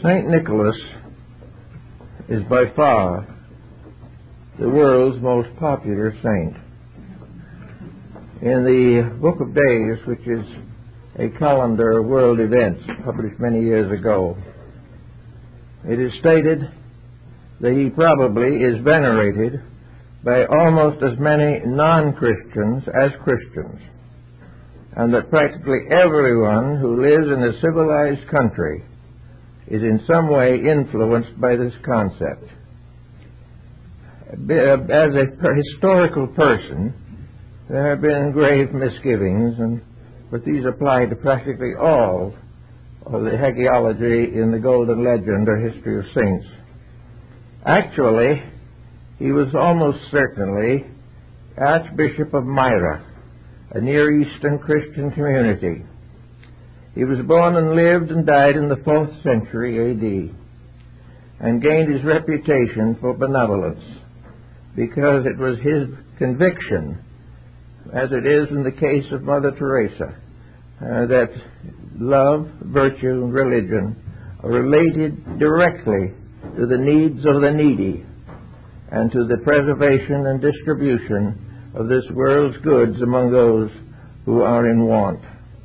St. Nicholas is by far the world's most popular saint. In the Book of Days, which is a calendar of world events published many years ago, it is stated that he probably is venerated by almost as many non-Christians as Christians, and that practically everyone who lives in a civilized country is in some way influenced by this concept. As a historical person, there have been grave misgivings, but these apply to practically all of the hagiology in the Golden Legend or History of Saints. Actually, he was almost certainly Archbishop of Myra, a Near Eastern Christian community. He was born and lived and died in the 4th century A.D. and gained his reputation for benevolence because it was his conviction, as it is in the case of Mother Teresa, that love, virtue, and religion are related directly to the needs of the needy and to the preservation and distribution of this world's goods among those who are in want.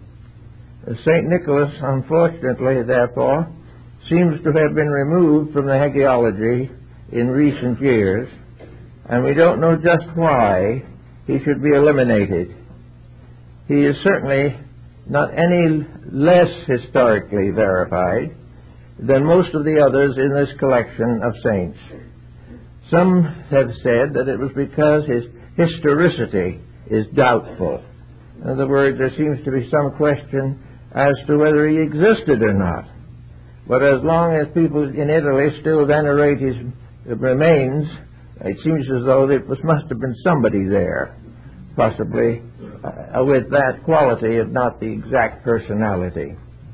St. Nicholas, unfortunately, therefore, seems to have been removed from the hagiology in recent years, and we don't know just why he should be eliminated. He is certainly not any less historically verified than most of the others in this collection of saints. Some have said that it was because his historicity is doubtful. In other words, there seems to be some question as to whether he existed or not. But as long as people in Italy still venerate his remains, it seems as though there must have been somebody there, possibly with that quality, if not the exact personality.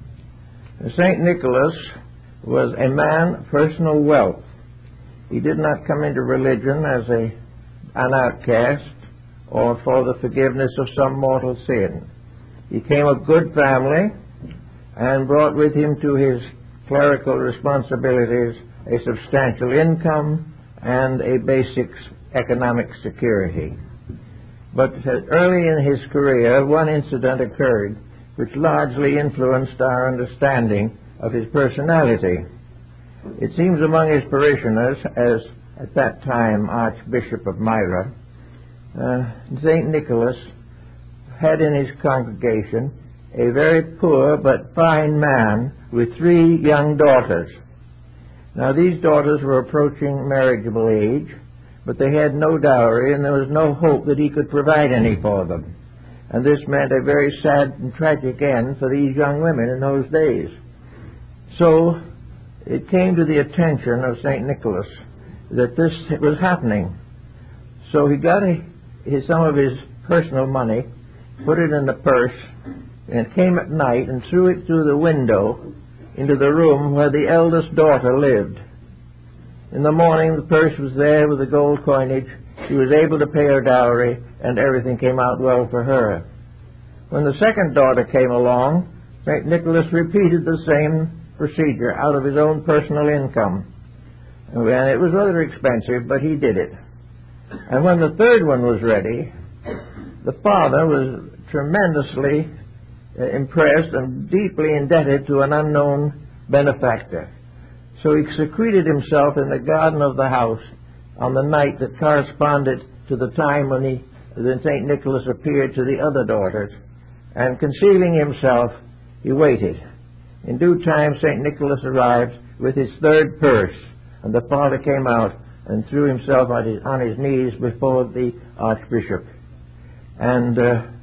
St. Nicholas was a man of personal wealth. He did not come into religion as an outcast or for the forgiveness of some mortal sin. He came of good family and brought with him to his clerical responsibilities a substantial income and a basic economic security. But early in his career, one incident occurred which largely influenced our understanding of his personality. It seems among his parishioners, as at that time Archbishop of Myra, St. Nicholas had in his congregation a very poor but fine man with 3 young daughters. Now, these daughters were approaching marriageable age, but they had no dowry, and there was no hope that he could provide any for them. And this meant a very sad and tragic end for these young women in those days. So it came to the attention of St. Nicholas that this was happening. So he got some of his personal money, put it in the purse, and came at night and threw it through the window into the room where the eldest daughter lived. In the morning, the purse was there with the gold coinage. She was able to pay her dowry, and everything came out well for her. When the second daughter came along, St. Nicholas repeated the same procedure out of his own personal income. And it was rather expensive, but he did it. And when the third one was ready, the father was tremendously impressed and deeply indebted to an unknown benefactor. So he secreted himself in the garden of the house on the night that corresponded to the time when St. Nicholas appeared to the other daughters, and concealing himself, he waited. In due time, St. Nicholas arrived with his third purse, and the father came out and threw himself on his knees before the Archbishop. And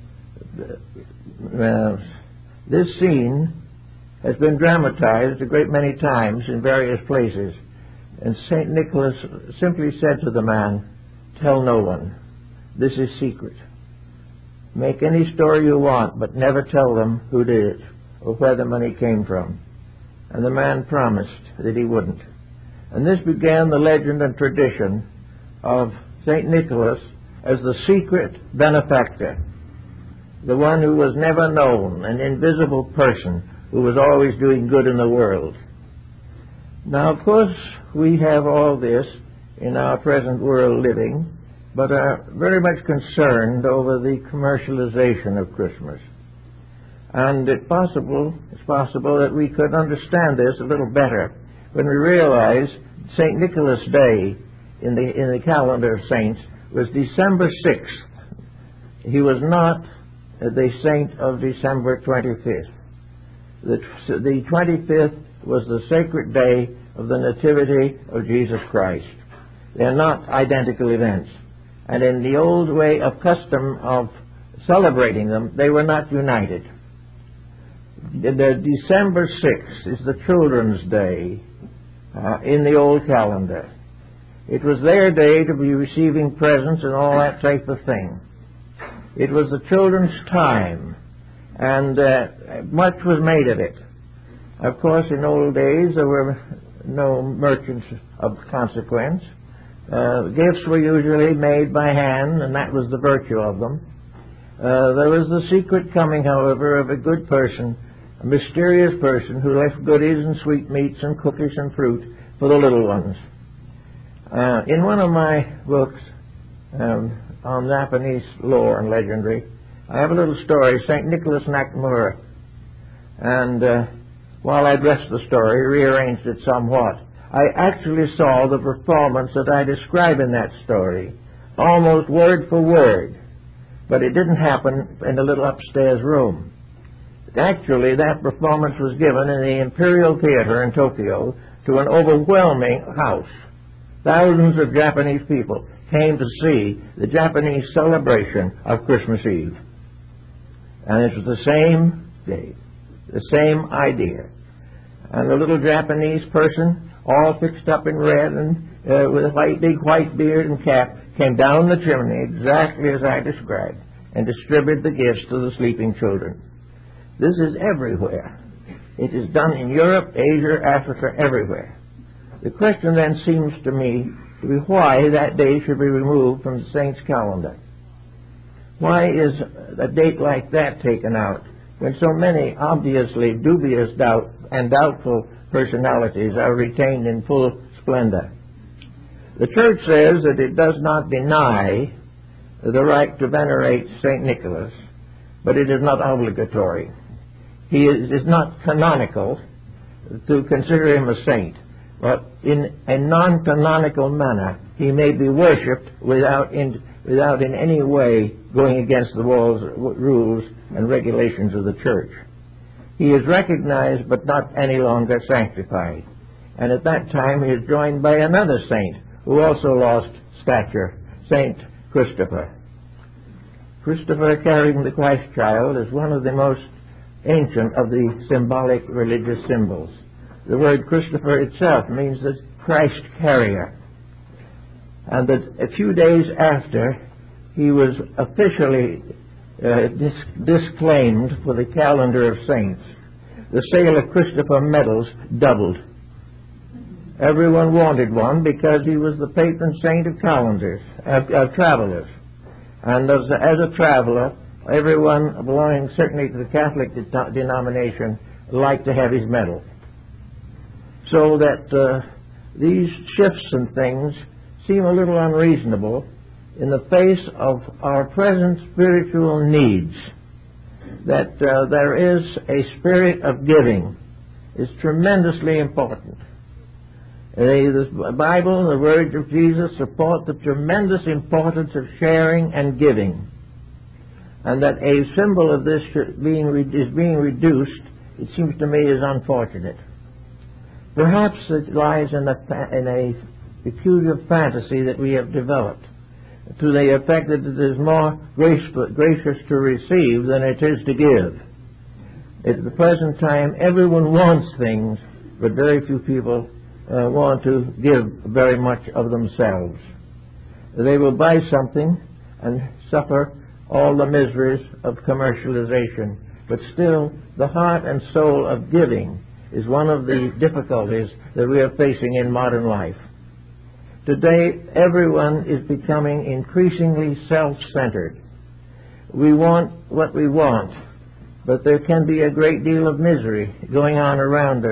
this scene has been dramatized a great many times in various places. And St. Nicholas simply said to the man, "Tell no one. This is secret. Make any story you want, but never tell them who did it or where the money came from." And the man promised that he wouldn't. And this began the legend and tradition of St. Nicholas as the secret benefactor, the one who was never known, an invisible person who was always doing good in the world. Now, of course, we have all this in our present world living, but are very much concerned over the commercialization of Christmas. And it's possible that we could understand this a little better when we realize St. Nicholas Day in the calendar of saints was December 6th. He was not the saint of December 25th. The 25th was the sacred day of the Nativity of Jesus Christ. They're not identical events. And in the old way of custom of celebrating them, they were not united. The December 6th is the Children's Day in the old calendar. It was their day to be receiving presents and all that type of thing. It was the children's time, and much was made of it. Of course, in old days, there were no merchants of consequence. Gifts were usually made by hand, and that was the virtue of them. There was the secret coming, however, of a good person, a mysterious person who left goodies and sweetmeats and cookies and fruit for the little ones. In one of my books on Japanese lore and legendary, I have a little story, St. Nicholas Nakamura. And while I dressed the story, rearranged it somewhat, I actually saw the performance that I describe in that story, almost word for word. But it didn't happen in the little upstairs room. Actually, that performance was given in the Imperial Theater in Tokyo to an overwhelming house. Thousands of Japanese people came to see the Japanese celebration of Christmas Eve. And it was the same day, the same idea. And the little Japanese person, all fixed up in red and with a big white beard and cap, came down the chimney exactly as I described and distributed the gifts to the sleeping children. This is everywhere. It is done in Europe, Asia, Africa, everywhere. The question then seems to me to be why that day should be removed from the saint's calendar. Why is a date like that taken out when so many obviously dubious and doubtful personalities are retained in full splendor? The Church says that it does not deny the right to venerate St. Nicholas, but it is not obligatory. He is not canonical to consider him a saint, but in a non-canonical manner he may be worshipped without in any way going against the rules and regulations of the Church. He is recognized but not any longer sanctified. And at that time he is joined by another saint who also lost stature, Saint Christopher. Christopher carrying the Christ child is one of the most ancient of the symbolic religious symbols. The word Christopher itself means the Christ carrier. And that a few days after he was officially disclaimed for the calendar of saints, the sale of Christopher medals doubled. Everyone wanted one because he was the patron saint of travelers. And as a traveler, everyone belonging certainly to the Catholic denomination liked to have his medal. So that these shifts and things seem a little unreasonable in the face of our present spiritual needs. That there is a spirit of giving is tremendously important. The Bible and the words of Jesus support the tremendous importance of sharing and giving. And that a symbol of this is being reduced, it seems to me, is unfortunate. Perhaps it lies in a peculiar fantasy that we have developed, to the effect that it is more gracious to receive than it is to give. At the present time, everyone wants things, but very few people want to give very much of themselves. They will buy something and suffer all the miseries of commercialization, but still the heart and soul of giving is one of the difficulties that we are facing in modern life. Today, everyone is becoming increasingly self-centered. We want what we want, but there can be a great deal of misery going on around us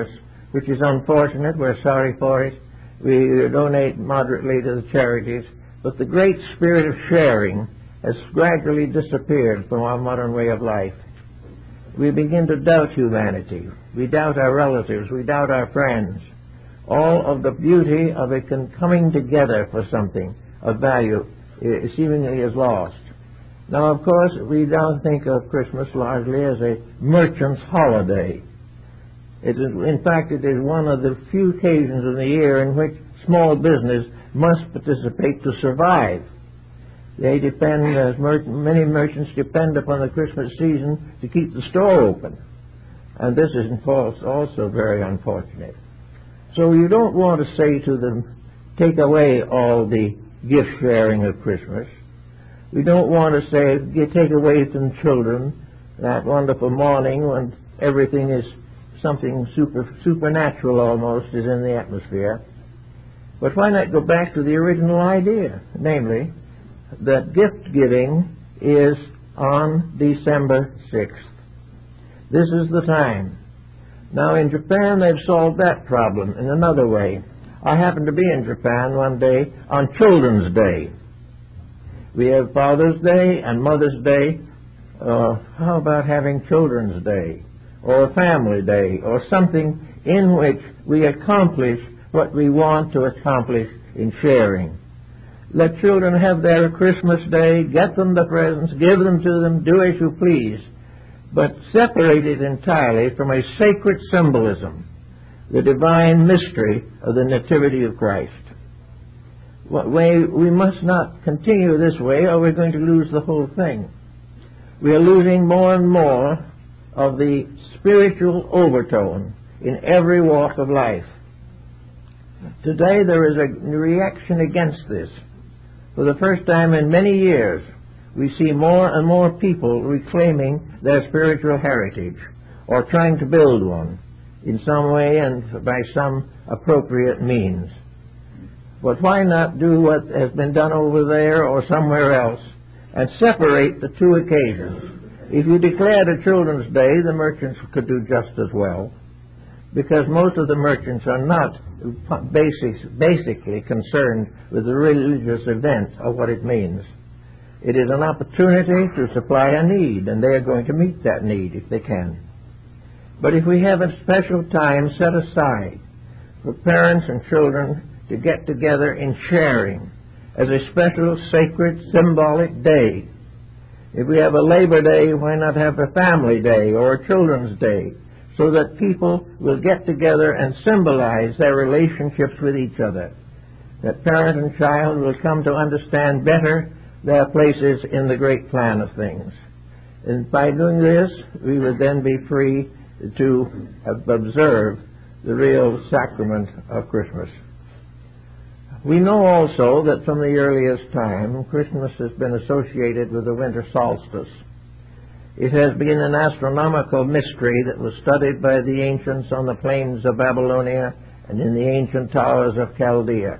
which is unfortunate. We're sorry for it. We donate moderately to the charities. But the great spirit of sharing has gradually disappeared from our modern way of life. We begin to doubt humanity. We doubt our relatives. We doubt our friends. All of the beauty of it coming together for something of value seemingly is lost. Now, of course, we don't think of Christmas largely as a merchant's holiday. In fact, it is one of the few occasions in the year in which small business must participate to survive. They depend, as many merchants depend upon the Christmas season to keep the store open. And this is also very unfortunate. So you don't want to say to them, take away all the gift sharing of Christmas. We don't want to say, take away from children that wonderful morning when everything is something supernatural almost is in the atmosphere. But why not go back to the original idea, namely, that gift giving is on December 6th. This is the time. Now, in Japan, they've solved that problem in another way. I happened to be in Japan one day on Children's Day. We have Father's Day and Mother's Day. How about having Children's Day or Family Day or something in which we accomplish what we want to accomplish in sharing? Let children have their Christmas Day, get them the presents, give them to them, do as you please, but separate it entirely from a sacred symbolism, the divine mystery of the Nativity of Christ. We must not continue this way or we're going to lose the whole thing. We are losing more and more of the spiritual overtone in every walk of life. Today there is a reaction against this. For the first time in many years, we see more and more people reclaiming their spiritual heritage or trying to build one in some way and by some appropriate means. But why not do what has been done over there or somewhere else and separate the two occasions? If you declared a Children's Day, the merchants could do just as well, because most of the merchants are not basically concerned with the religious event of what it means. It is an opportunity to supply a need, and they are going to meet that need if they can. But if we have a special time set aside for parents and children to get together in sharing as a special, sacred, symbolic day, if we have a Labor Day, why not have a Family Day or a Children's Day, so that people will get together and symbolize their relationships with each other, that parent and child will come to understand better their places in the great plan of things. And by doing this, we would then be free to observe the real sacrament of Christmas. We know also that from the earliest time, Christmas has been associated with the winter solstice. It has been an astronomical mystery that was studied by the ancients on the plains of Babylonia and in the ancient towers of Chaldea.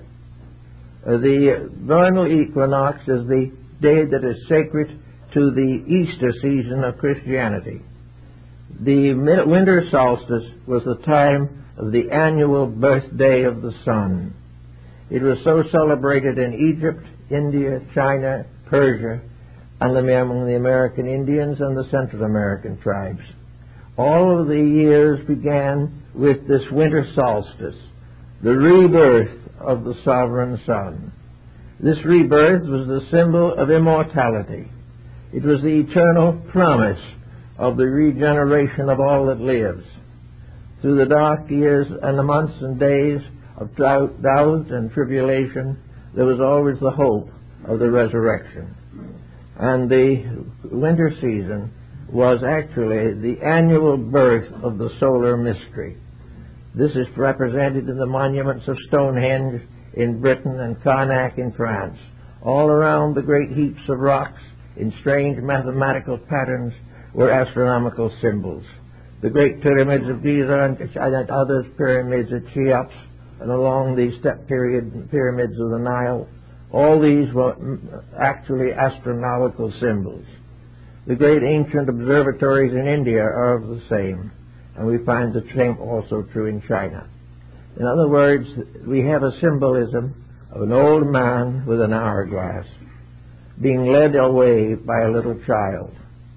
The vernal equinox is the day that is sacred to the Easter season of Christianity. The winter solstice was the time of the annual birthday of the sun. It was so celebrated in Egypt, India, China, Persia, and among the American Indians and the Central American tribes. All of the years began with this winter solstice, the rebirth of the sovereign sun. This rebirth was the symbol of immortality. It was the eternal promise of the regeneration of all that lives. Through the dark years and the months and days of doubt and tribulation, there was always the hope of the resurrection. And the winter season was actually the annual birth of the solar mystery. This is represented in the monuments of Stonehenge in Britain and Karnak in France. All around the great heaps of rocks in strange mathematical patterns were astronomical symbols. The great pyramids of Giza and other pyramids at Cheops and along the step pyramids of the Nile, all these were actually astronomical symbols. The great ancient observatories in India are of the same. and we find the same also true in China. In other words, we have a symbolism of an old man with an hourglass being led away by a little child.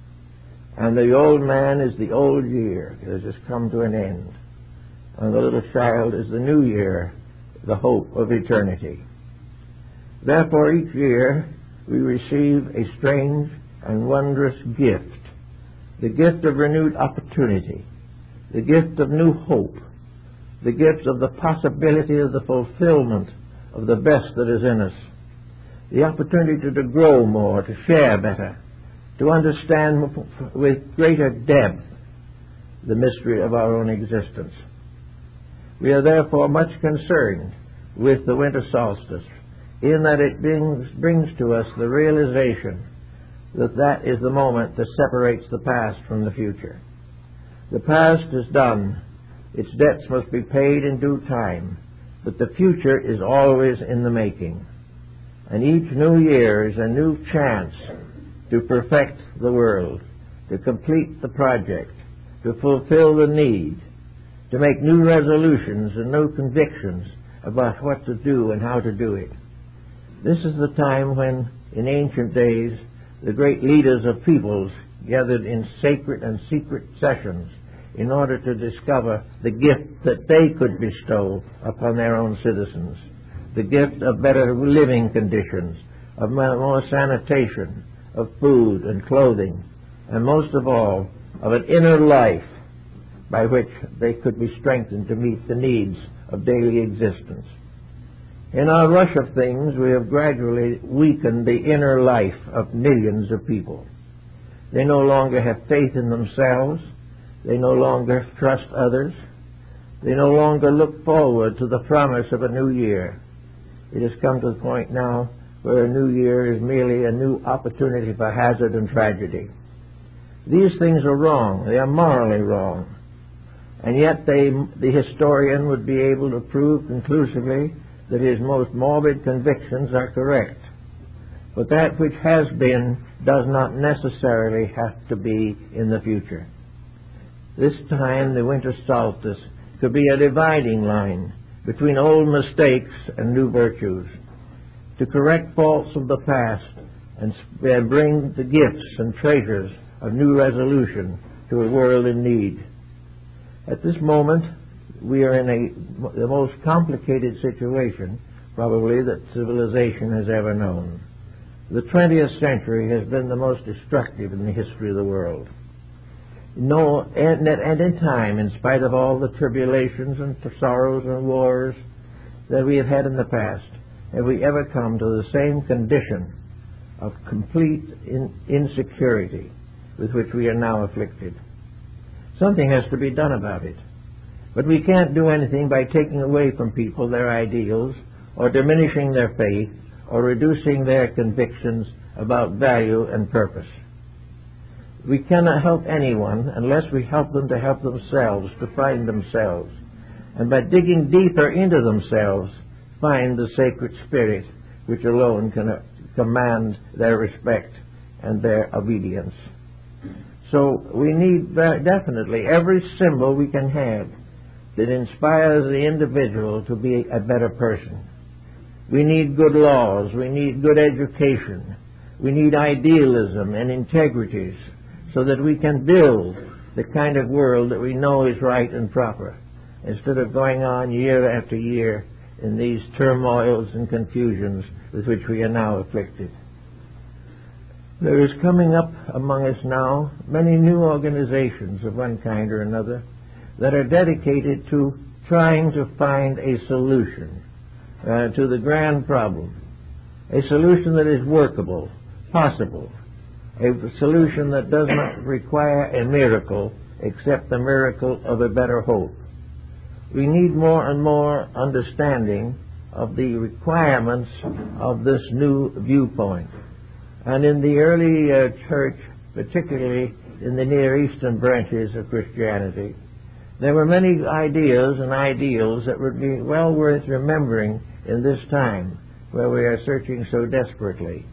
And the old man is the old year. It has just come to an end. And the little child is the new year, the hope of eternity. Therefore, each year we receive a strange and wondrous gift, the gift of renewed opportunity, the gift of new hope, the gift of the possibility of the fulfillment of the best that is in us, the opportunity to grow more, to share better, to understand with greater depth the mystery of our own existence. We are therefore much concerned with the winter solstice, in that it brings to us the realization that that is the moment that separates the past from the future. The past is done. Its debts must be paid in due time, but the future is always in the making. And each new year is a new chance to perfect the world, to complete the project, to fulfill the need, to make new resolutions and new convictions about what to do and how to do it. This is the time when, in ancient days, the great leaders of peoples gathered in sacred and secret sessions in order to discover the gift that they could bestow upon their own citizens, the gift of better living conditions, of more sanitation, of food and clothing, and most of all, of an inner life by which they could be strengthened to meet the needs of daily existence. In our rush of things, we have gradually weakened the inner life of millions of people. They no longer have faith in themselves. They no longer trust others. They no longer look forward to the promise of a new year. It has come to the point now where a new year is merely a new opportunity for hazard and tragedy. These things are wrong. They are morally wrong. And yet the historian would be able to prove conclusively that his most morbid convictions are correct. But that which has been does not necessarily have to be in the future. This time, the winter solstice could be a dividing line between old mistakes and new virtues, to correct faults of the past and bring the gifts and treasures of new resolution to a world in need. At this moment, we are in the most complicated situation, probably, that civilization has ever known. The 20th century has been the most destructive in the history of the world. At any time, in spite of all the tribulations and sorrows and wars that we have had in the past, have we ever come to the same condition of complete insecurity with which we are now afflicted. Something has to be done about it. But we can't do anything by taking away from people their ideals, or diminishing their faith, or reducing their convictions about value and purpose. We cannot help anyone unless we help them to help themselves, to find themselves, and by digging deeper into themselves, find the sacred spirit which alone can command their respect and their obedience. So we need definitely every symbol we can have that inspires the individual to be a better person. We need good laws. We need good education. We need idealism and integrities so that we can build the kind of world that we know is right and proper, instead of going on year after year in these turmoils and confusions with which we are now afflicted. There is coming up among us now many new organizations of one kind or another that are dedicated to trying to find a solution to the grand problem, a solution that is workable, possible, a solution that does not require a miracle except the miracle of a better hope. We need more and more understanding of the requirements of this new viewpoint. And in the early church, particularly in the Near Eastern branches of Christianity, there were many ideas and ideals that would be well worth remembering in this time where we are searching so desperately.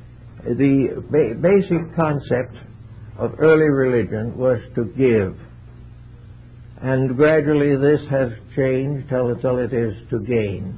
The basic concept of early religion was to give. And gradually this has changed till it is to gain.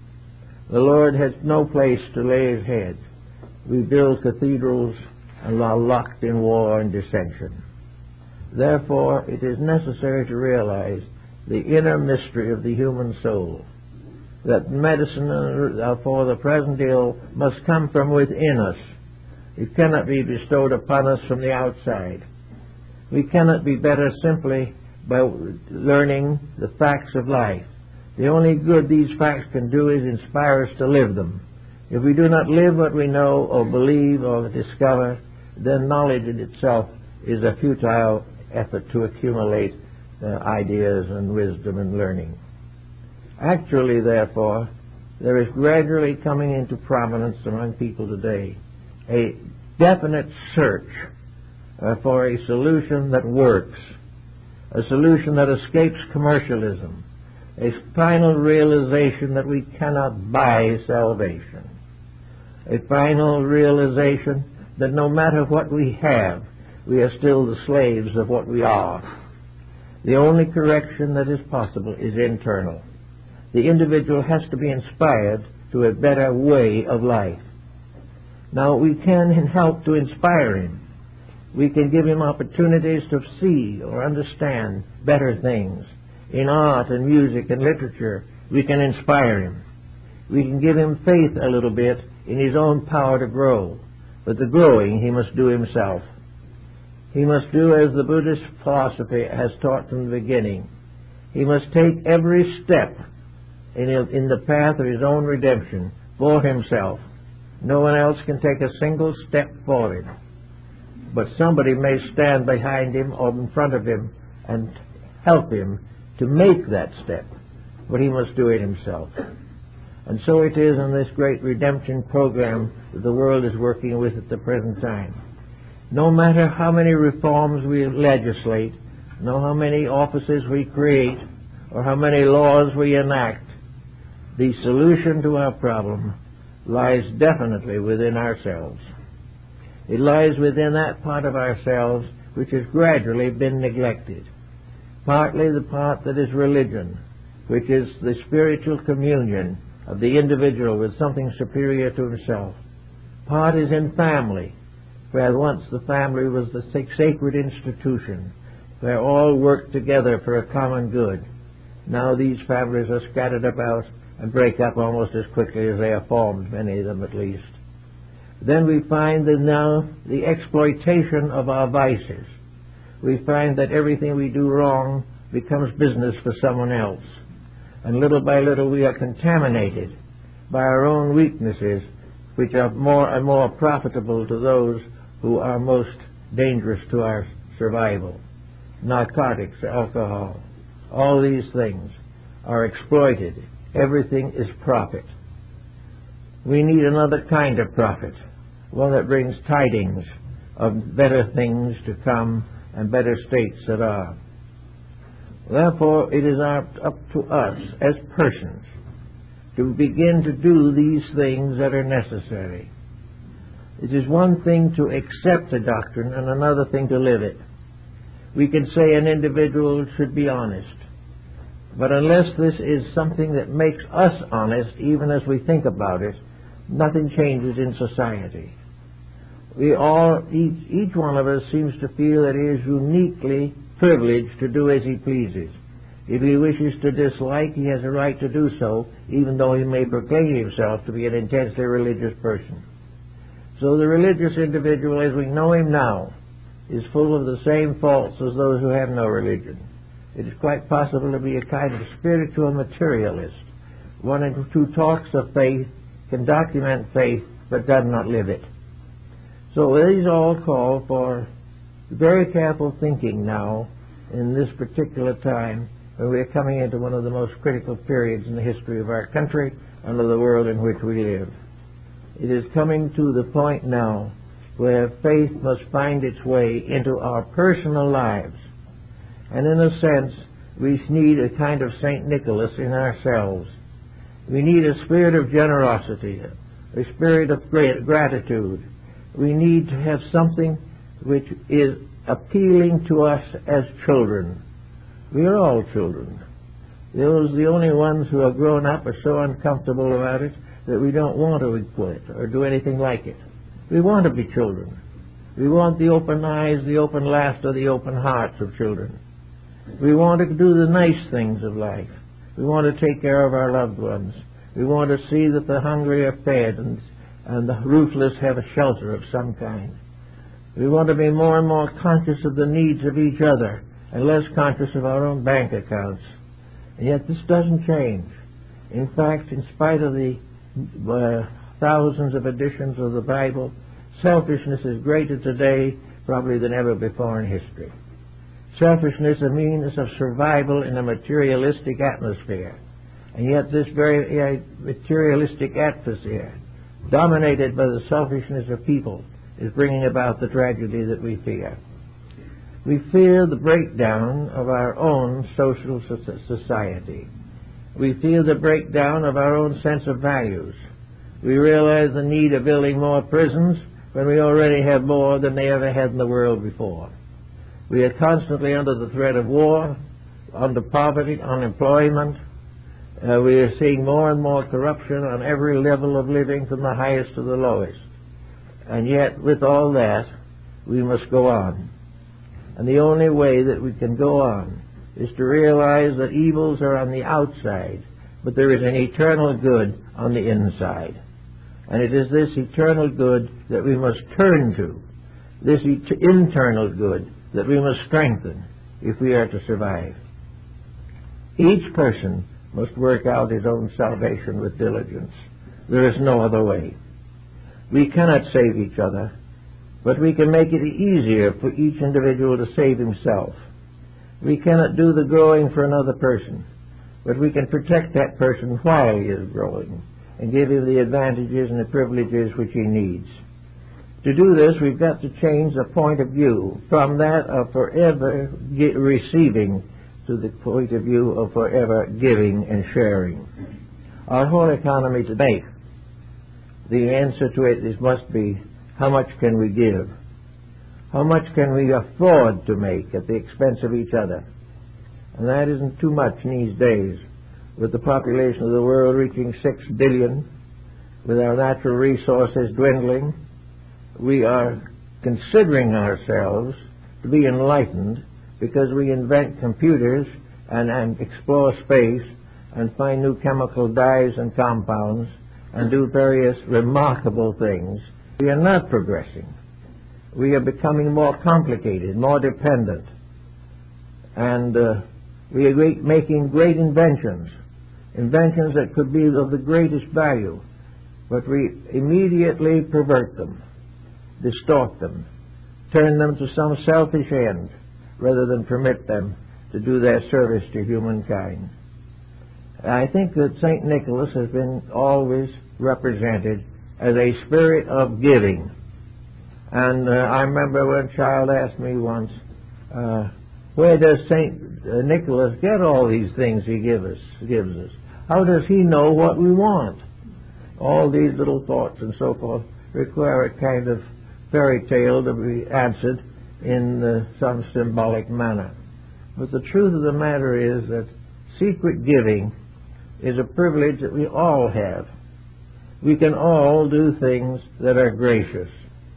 The Lord has no place to lay his head. We build cathedrals and are locked in war and dissension. Therefore, it is necessary to realize the inner mystery of the human soul, that medicine for the present ill must come from within us. It cannot be bestowed upon us from the outside. We cannot be better simply by learning the facts of life. The only good these facts can do is inspire us to live them. If we do not live what we know or believe or discover, then knowledge in itself is a futile effort to accumulate ideas and wisdom and learning. Actually, therefore, there is gradually coming into prominence among people today a definite search for a solution that works, a solution that escapes commercialism, a final realization that we cannot buy salvation, a final realization that no matter what we have, we are still the slaves of what we are. The only correction that is possible is internal. The individual has to be inspired to a better way of life. Now, we can help to inspire him. We can give him opportunities to see or understand better things. In art and music and literature, we can inspire him. We can give him faith a little bit in his own power to grow. But the growing he must do himself. He must do as the Buddhist philosophy has taught from the beginning. He must take every step in the path of his own redemption for himself. No one else can take a single step for him. But somebody may stand behind him or in front of him and help him to make that step. But he must do it himself. And so it is in this great redemption program that the world is working with at the present time. No matter how many reforms we legislate, no how many offices we create, or how many laws we enact, the solution to our problem lies definitely within ourselves. It lies within that part of ourselves which has gradually been neglected. Partly the part that is religion, which is the spiritual communion of the individual with something superior to himself. Part is in family, where once the family was the sacred institution, where all worked together for a common good. Now these families are scattered about and break up almost as quickly as they are formed, many of them at least. Then we find that now the exploitation of our vices. We find that everything we do wrong becomes business for someone else. And little by little we are contaminated by our own weaknesses, which are more and more profitable to those who are most dangerous to our survival. Narcotics, alcohol, all these things are exploited. Everything is profit. We need another kind of profit, one that brings tidings of better things to come and better states that are. Therefore, it is up to us as persons to begin to do these things that are necessary. It is one thing to accept a doctrine and another thing to live it. We can say an individual should be honest, but unless this is something that makes us honest, even as we think about it, nothing changes in society. We all, each one of us seems to feel that he is uniquely privileged to do as he pleases. If he wishes to dislike, he has a right to do so, even though he may proclaim himself to be an intensely religious person. So the religious individual, as we know him now, is full of the same faults as those who have no religion. It is quite possible to be a kind of spiritual materialist, one who talks of faith, can document faith, but does not live it. So these all call for very careful thinking now in this particular time when we are coming into one of the most critical periods in the history of our country and of the world in which we live. It is coming to the point now where faith must find its way into our personal lives. And in a sense, we need a kind of St. Nicholas in ourselves. We need a spirit of generosity, a spirit of gratitude. We need to have something which is appealing to us as children, We are all children. The only ones who are grown up are so uncomfortable about it that we don't want to equal it or do anything like it. We want to be children. We want the open eyes, the open laughter, the open hearts of children. We want to do the nice things of life. We want to take care of our loved ones. We want to see that the hungry are fed and the roofless have a shelter of some kind. We want to be more and more conscious of the needs of each other and less conscious of our own bank accounts. And yet this doesn't change. In fact, in spite of the thousands of editions of the Bible, selfishness is greater today probably than ever before in history. Selfishness is a means of survival in a materialistic atmosphere. And yet this very materialistic atmosphere, dominated by the selfishness of people, is bringing about the tragedy that we fear. We fear the breakdown of our own social society. We feel the breakdown of our own sense of values. We realize the need of building more prisons when we already have more than they ever had in the world before. We are constantly under the threat of war, under poverty, unemployment. We are seeing more and more corruption on every level of living, from the highest to the lowest. And yet, with all that, we must go on. And the only way that we can go on is to realize that evils are on the outside, but there is an eternal good on the inside. And it is this eternal good that we must turn to, this internal good that we must strengthen if we are to survive. Each person must work out his own salvation with diligence. There is no other way. We cannot save each other, but we can make it easier for each individual to save himself. We cannot do the growing for another person, but we can protect that person while he is growing and give him the advantages and the privileges which he needs. To do this, we've got to change the point of view from that of forever receiving to the point of view of forever giving and sharing. Our whole economy today, the answer to it must be, how much can we give? How much can we afford to make at the expense of each other? And that isn't too much in these days. With the population of the world reaching 6 billion, with our natural resources dwindling, we are considering ourselves to be enlightened because we invent computers and explore space and find new chemical dyes and compounds and do various remarkable things. We are not progressing. We are becoming more complicated, more dependent. And we are making great inventions that could be of the greatest value, but we immediately pervert them, distort them, turn them to some selfish end, rather than permit them to do their service to humankind. I think that St. Nicholas has been always represented as a spirit of giving. And I remember when a child asked me once, where does St. Nicholas get all these things he gives us? How does he know what we want? All these little thoughts and so forth require a kind of fairy tale to be answered in some symbolic manner. But the truth of the matter is that secret giving is a privilege that we all have. We can all do things that are gracious.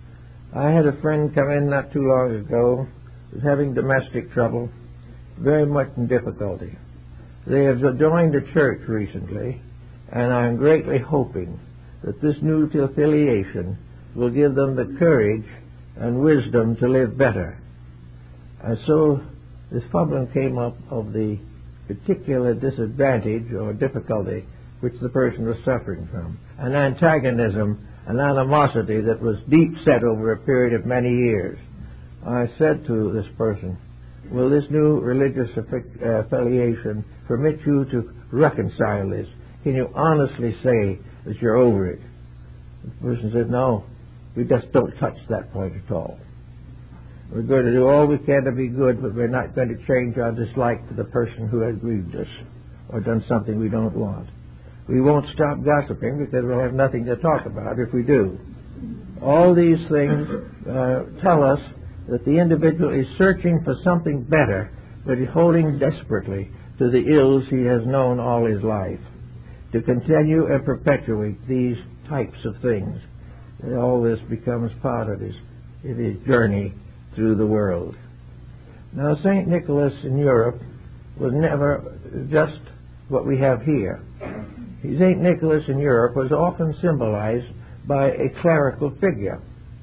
I had a friend come in not too long ago who was having domestic trouble, very much in difficulty. They have joined a church recently, and I'm greatly hoping that this new affiliation will give them the courage and wisdom to live better. And so this problem came up of the particular disadvantage or difficulty which the person was suffering from, an antagonism, an animosity that was deep set over a period of many years. I said to this person, will this new religious affiliation permit you to reconcile this? Can you honestly say that you're over it? The person said, no, we just don't touch that point at all. We're going to do all we can to be good, but we're not going to change our dislike to the person who has grieved us or done something we don't want. We won't stop gossiping because we'll have nothing to talk about if we do. All these things tell us that the individual is searching for something better but holding desperately to the ills he has known all his life, to continue and perpetuate these types of things. And all this becomes part of his journey through the world. Now, St. Nicholas in Europe was never just what we have here. St. Nicholas in Europe was often symbolized by a clerical figure.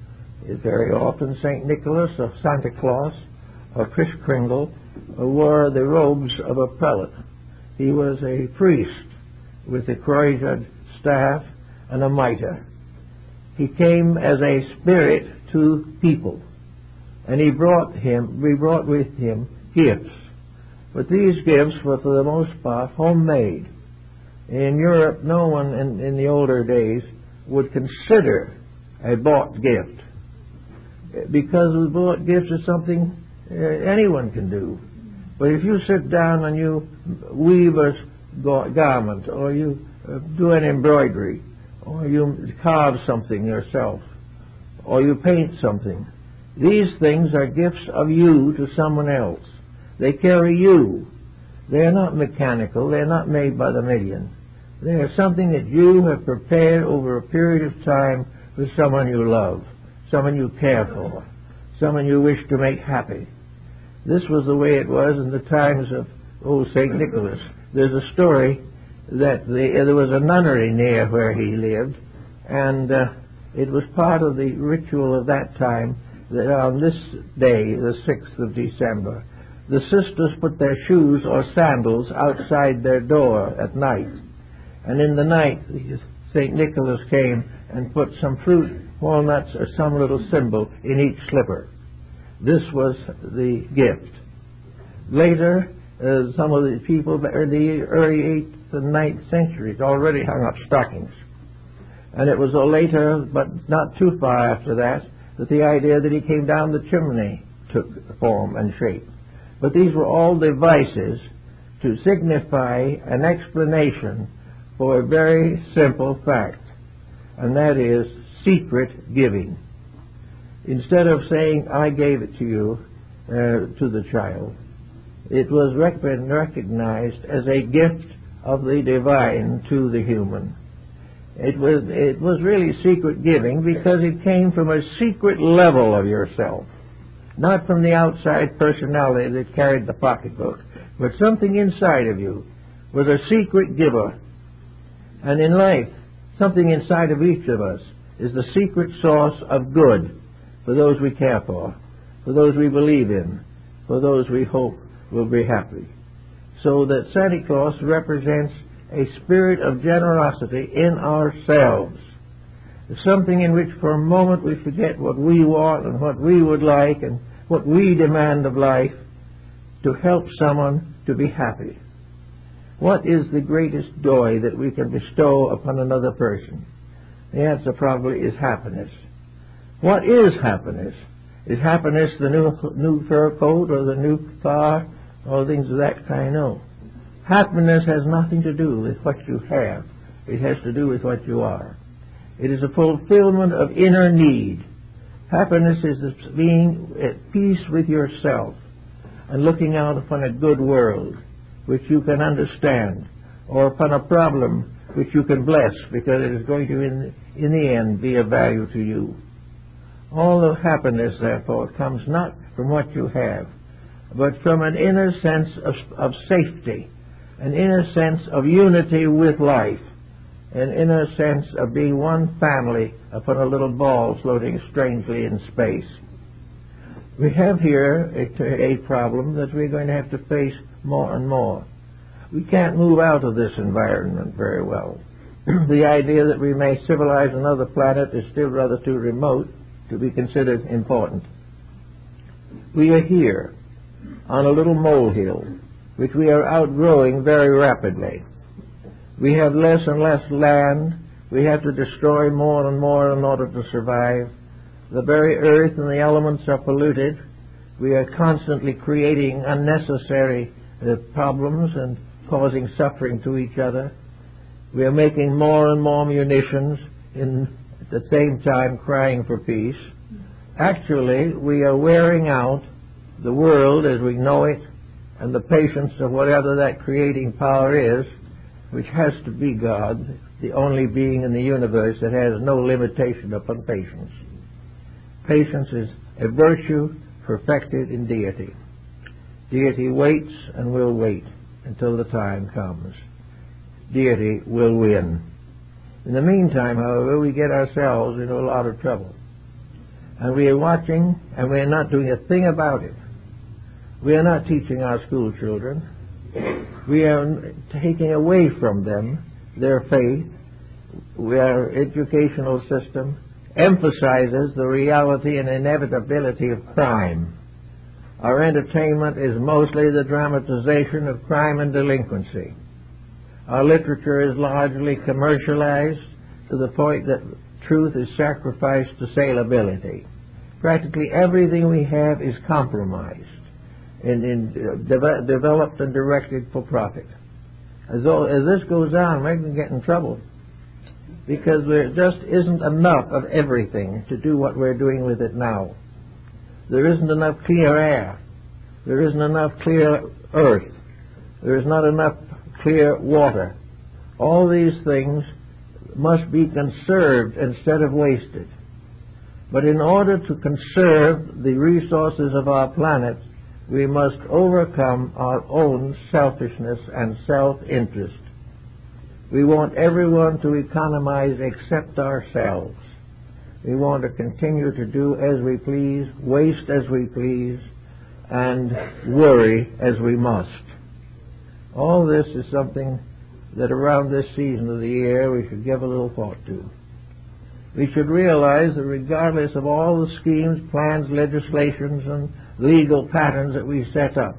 Very often St. Nicholas or Santa Claus or Kris Kringle wore the robes of a prelate. He was a priest with a croised staff and a mitre. He came as a spirit to people, and he brought with him gifts. But these gifts were for the most part homemade. In Europe, no one in the older days would consider a bought gift, because a bought gift is something anyone can do. But if you sit down and you weave a garment, or you do an embroidery, or you carve something yourself, or you paint something, these things are gifts of you to someone else. They carry you. They're not mechanical. They're not made by the million. They are something that you have prepared over a period of time for someone you love, someone you care for, someone you wish to make happy. This was the way it was in the times of old St. Nicholas. There's a story that there was a nunnery near where he lived, and it was part of the ritual of that time that on this day, the 6th of December, the sisters put their shoes or sandals outside their door at night. And in the night, St. Nicholas came and put some fruit, walnuts, or some little symbol in each slipper. This was the gift. Later, some of the people in the early 8th and 9th centuries already hung up stockings. And it was later, but not too far after that, that the idea that he came down the chimney took form and shape. But these were all devices to signify an explanation for a very simple fact, and that is secret giving. Instead of saying, I gave it to you, to the child, it was recognized as a gift of the divine to the human. It was really secret giving because it came from a secret level of yourself, not from the outside personality that carried the pocketbook, but something inside of you was a secret giver. And in life, something inside of each of us is the secret source of good for those we care for those we believe in, for those we hope will be happy. So that Santa Claus represents a spirit of generosity in ourselves. It's something in which for a moment we forget what we want and what we would like and what we demand of life to help someone to be happy. What is the greatest joy that we can bestow upon another person? The answer probably is happiness. What is happiness? Is happiness the new fur coat or the new car or things of that kind? No. Happiness has nothing to do with what you have. It has to do with what you are. It is a fulfillment of inner need. Happiness is being at peace with yourself and looking out upon a good world which you can understand, or upon a problem which you can bless because it is going to, in the end, be of value to you. All of happiness, therefore, comes not from what you have, but from an inner sense of safety, an inner sense of unity with life, an inner sense of being one family upon a little ball floating strangely in space. We have here a problem that we're going to have to face more and more. We can't move out of this environment very well. The idea that we may civilize another planet is still rather too remote to be considered important. We are here on a little molehill, which we are outgrowing very rapidly. We have less and less land. We have to destroy more and more in order to survive. The very earth and the elements are polluted. We are constantly creating unnecessary problems and causing suffering to each other. We are making more and more munitions at the same time crying for peace. Actually, we are wearing out the world as we know it and the patience of whatever that creating power is, which has to be God, the only being in the universe that has no limitation upon patience. Patience is a virtue perfected in deity. Deity waits and will wait until the time comes. Deity will win. In the meantime, however, we get ourselves into a lot of trouble. And we are watching, and we are not doing a thing about it. We are not teaching our school children. We are taking away from them their faith. Our educational system emphasizes the reality and inevitability of crime. Our entertainment is mostly the dramatization of crime and delinquency. Our literature is largely commercialized to the point that truth is sacrificed to saleability. Practically everything we have is compromised and developed and directed for profit. As this goes on, we're going to get in trouble because there just isn't enough of everything to do what we're doing with it now. There isn't enough clear air. There isn't enough clear earth. There is not enough clear water. All these things must be conserved instead of wasted. But in order to conserve the resources of our planet, we must overcome our own selfishness and self-interest. We want everyone to economize except ourselves. We want to continue to do as we please, waste as we please, and worry as we must. All this is something that around this season of the year we should give a little thought to. We should realize that regardless of all the schemes, plans, legislations, and legal patterns that we set up,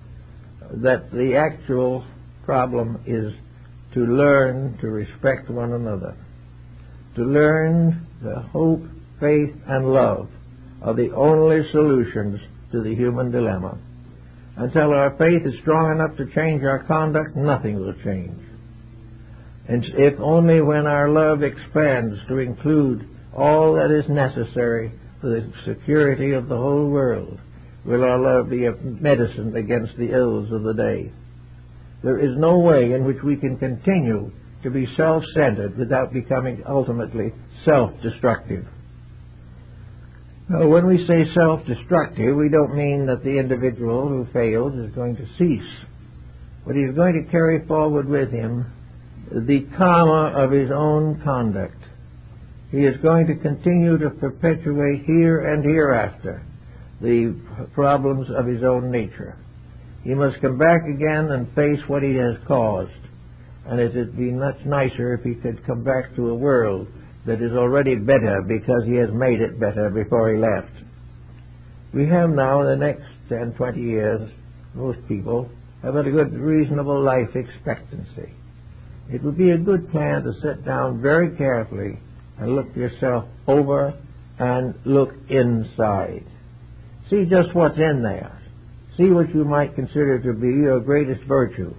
that the actual problem is to learn to respect one another, to learn the hope, faith, and love are the only solutions to the human dilemma. Until our faith is strong enough to change our conduct, nothing will change. And if only when our love expands to include all that is necessary for the security of the whole world, will our love be a medicine against the ills of the day. There is no way in which we can continue to be self-centered without becoming ultimately self-destructive. Now, when we say self-destructive, we don't mean that the individual who fails is going to cease, but he's going to carry forward with him the karma of his own conduct. He is going to continue to perpetuate here and hereafter the problems of his own nature. He must come back again and face what he has caused. And it would be much nicer if he could come back to a world that is already better because he has made it better before he left. We have now, in the next 10, 20 years, most people have a good, reasonable life expectancy. It would be a good plan to sit down very carefully and look yourself over and look inside. See just what's in there. See what you might consider to be your greatest virtue.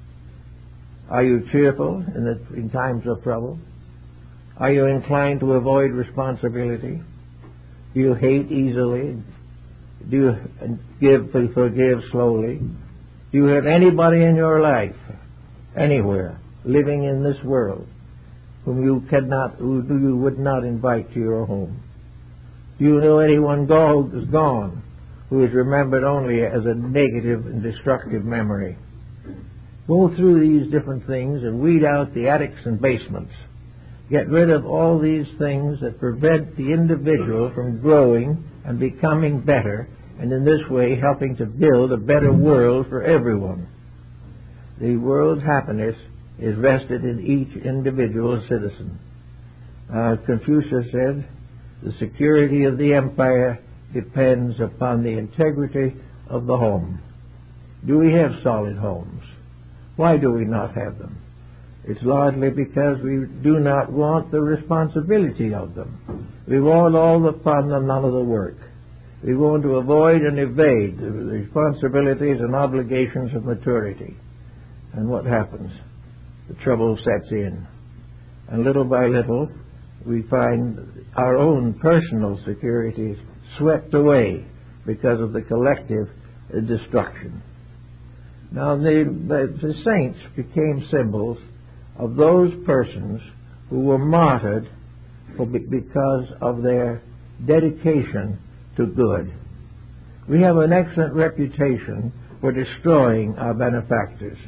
Are you cheerful in times of trouble? Are you inclined to avoid responsibility? Do you hate easily? Do you forgive slowly? Do you have anybody in your life, anywhere, living in this world, who you would not invite to your home? Do you know anyone who is gone, who is remembered only as a negative and destructive memory? Go through these different things and weed out the attics and basements. Get rid of all these things that prevent the individual from growing and becoming better, and in this way helping to build a better world for everyone. The world's happiness is vested in each individual citizen. Confucius said, the security of the empire depends upon the integrity of the home. Do we have solid homes? Why do we not have them? It's largely because we do not want the responsibility of them. We want all the fun and none of the work. We want to avoid and evade the responsibilities and obligations of maturity. And what happens? The trouble sets in. And little by little, we find our own personal securities swept away because of the collective destruction. Now, the saints became symbols of those persons who were martyred because of their dedication to good. We have an excellent reputation for destroying our benefactors.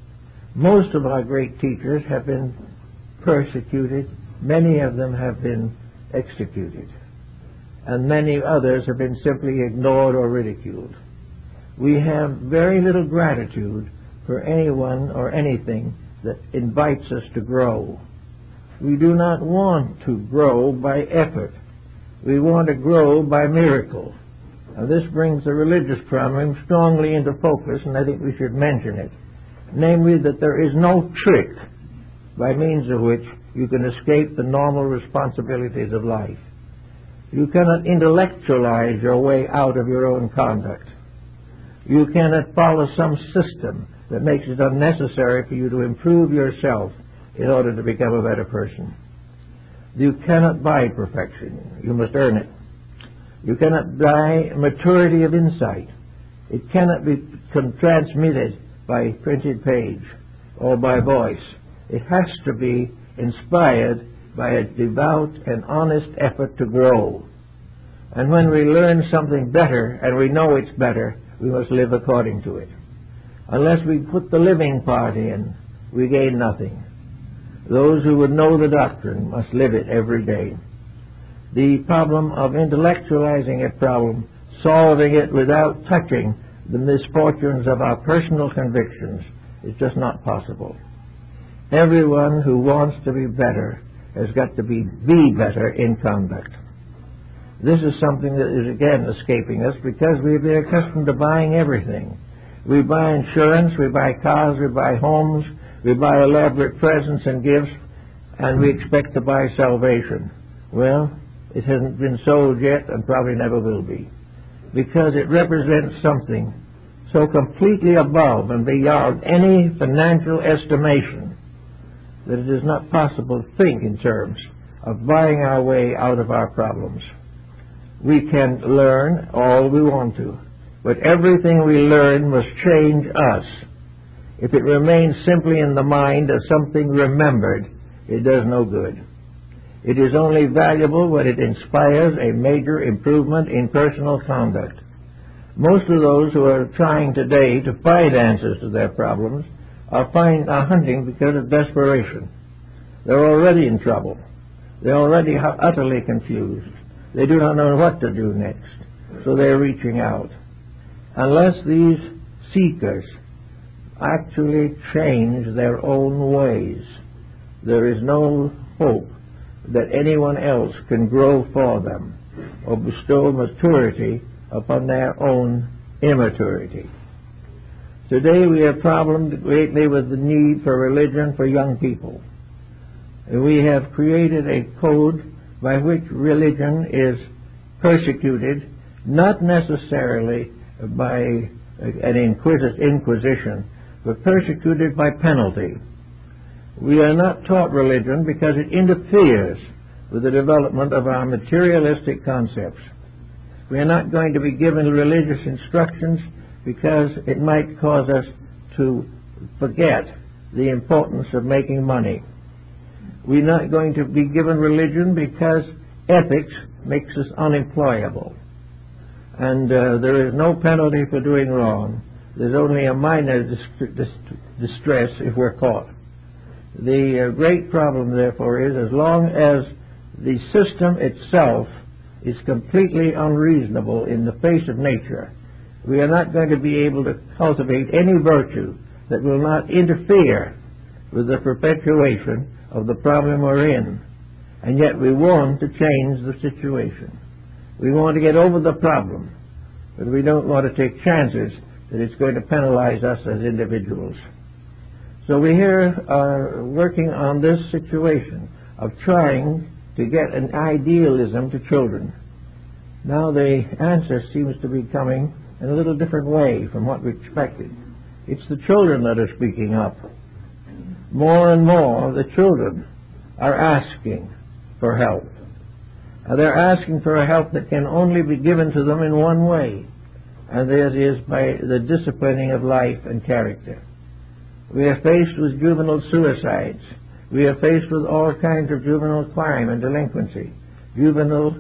Most of our great teachers have been persecuted. Many of them have been executed. And many others have been simply ignored or ridiculed. We have very little gratitude for anyone or anything that invites us to grow. We do not want to grow by effort. We want to grow by miracle. Now, this brings the religious problem strongly into focus, and I think we should mention it. Namely, that there is no trick by means of which you can escape the normal responsibilities of life. You cannot intellectualize your way out of your own conduct. You cannot follow some system that makes it unnecessary for you to improve yourself in order to become a better person. You cannot buy perfection. You must earn it. You cannot buy maturity of insight. It cannot be transmitted by printed page or by voice. It has to be inspired by a devout and honest effort to grow. And when we learn something better and we know it's better, we must live according to it. Unless we put the living part in, we gain nothing. Those who would know the doctrine must live it every day. The problem of intellectualizing a problem, solving it without touching the misfortunes of our personal convictions, is just not possible. Everyone who wants to be better has got to be better in conduct. This is something that is again escaping us because we've been accustomed to buying everything. We buy insurance, we buy cars, we buy homes, we buy elaborate presents and gifts, and we expect to buy salvation. Well, it hasn't been sold yet and probably never will be, because it represents something so completely above and beyond any financial estimation that it is not possible to think in terms of buying our way out of our problems. We can learn all we want to, but everything we learn must change us. If it remains simply in the mind as something remembered, it does no good. It is only valuable when it inspires a major improvement in personal conduct. Most of those who are trying today to find answers to their problems are hunting because of desperation. They're already in trouble. They're already utterly confused. They do not know what to do next, so they're reaching out. Unless these seekers actually change their own ways, there is no hope that anyone else can grow for them or bestow maturity upon their own immaturity. Today we have problems greatly with the need for religion for young people. We have created a code by which religion is persecuted, not necessarily by an inquisition, but persecuted by penalty. We are not taught religion because it interferes with the development of our materialistic concepts. We are not going to be given religious instructions because it might cause us to forget the importance of making money. We're not going to be given religion because ethics makes us unemployable. And there is no penalty for doing wrong. There's only a minor distress if we're caught. The great problem, therefore, is as long as the system itself is completely unreasonable in the face of nature, we are not going to be able to cultivate any virtue that will not interfere with the perpetuation of the problem we're in. And yet we want to change the situation. We want to get over the problem, but we don't want to take chances that it's going to penalize us as individuals. So we here are working on this situation of trying to get an idealism to children. Now the answer seems to be coming in a little different way from what we expected. It's the children that are speaking up. More and more the children are asking for help. They're asking for a help that can only be given to them in one way, and that is by the disciplining of life and character. We are faced with juvenile suicides. We are faced with all kinds of juvenile crime and delinquency, juvenile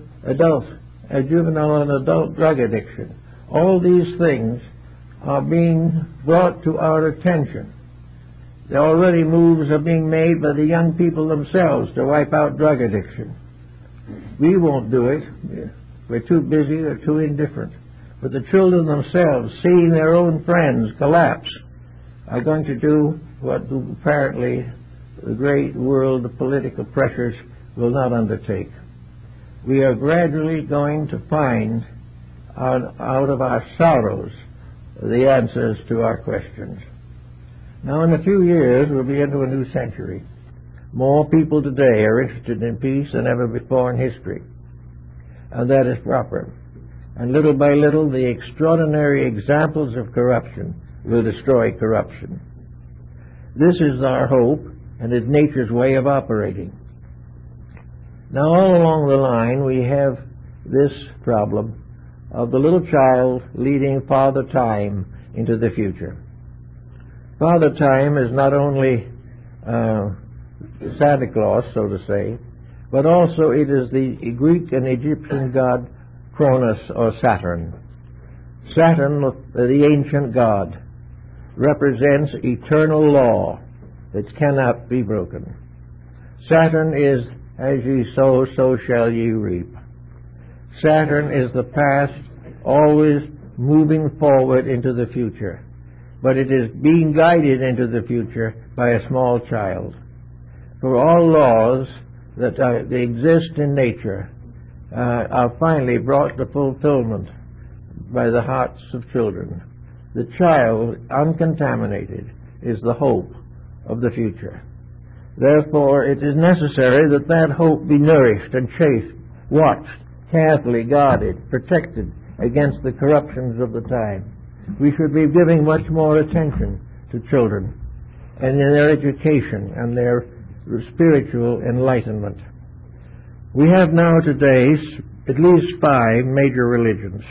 and adult drug addiction. All these things are being brought to our attention. Already moves are being made by the young people themselves to wipe out drug addiction. We won't do it. We're too busy or too indifferent. But the children themselves, seeing their own friends collapse, are going to do what apparently the great world of political pressures will not undertake. We are gradually going to find out of our sorrows the answers to our questions. Now, in a few years, we'll be into a new century. More people today are interested in peace than ever before in history, and that is proper. And little by little, the extraordinary examples of corruption will destroy corruption. This is our hope, and is nature's way of operating. Now, all along the line, we have this problem of the little child leading Father Time into the future. Father Time is not only Santa Claus, so to say, but also it is the Greek and Egyptian god Cronus or Saturn. Saturn, the ancient god, represents eternal law that cannot be broken. Saturn is, as ye sow, so shall ye reap. Saturn is the past, always moving forward into the future, but it is being guided into the future by a small child. For all laws that exist in nature are finally brought to fulfillment by the hearts of children. The child, uncontaminated, is the hope of the future. Therefore, it is necessary that that hope be nourished and chased, watched, carefully guarded, protected against the corruptions of the time. We should be giving much more attention to children and in their education and their spiritual enlightenment. We have now today at least 5 major religions.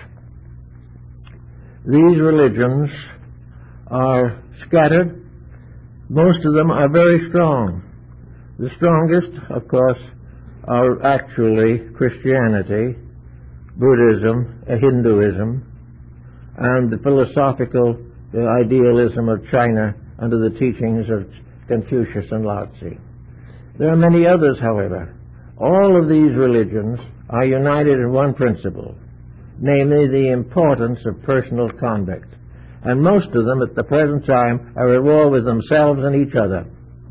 These religions are scattered. Most of them are very strong. The strongest, of course, are actually Christianity, Buddhism, Hinduism, and the philosophical idealism of China under the teachings of Confucius and Lao Tzu. There are many others, however. All of these religions are united in one principle, namely the importance of personal conduct. And most of them at the present time are at war with themselves and each other.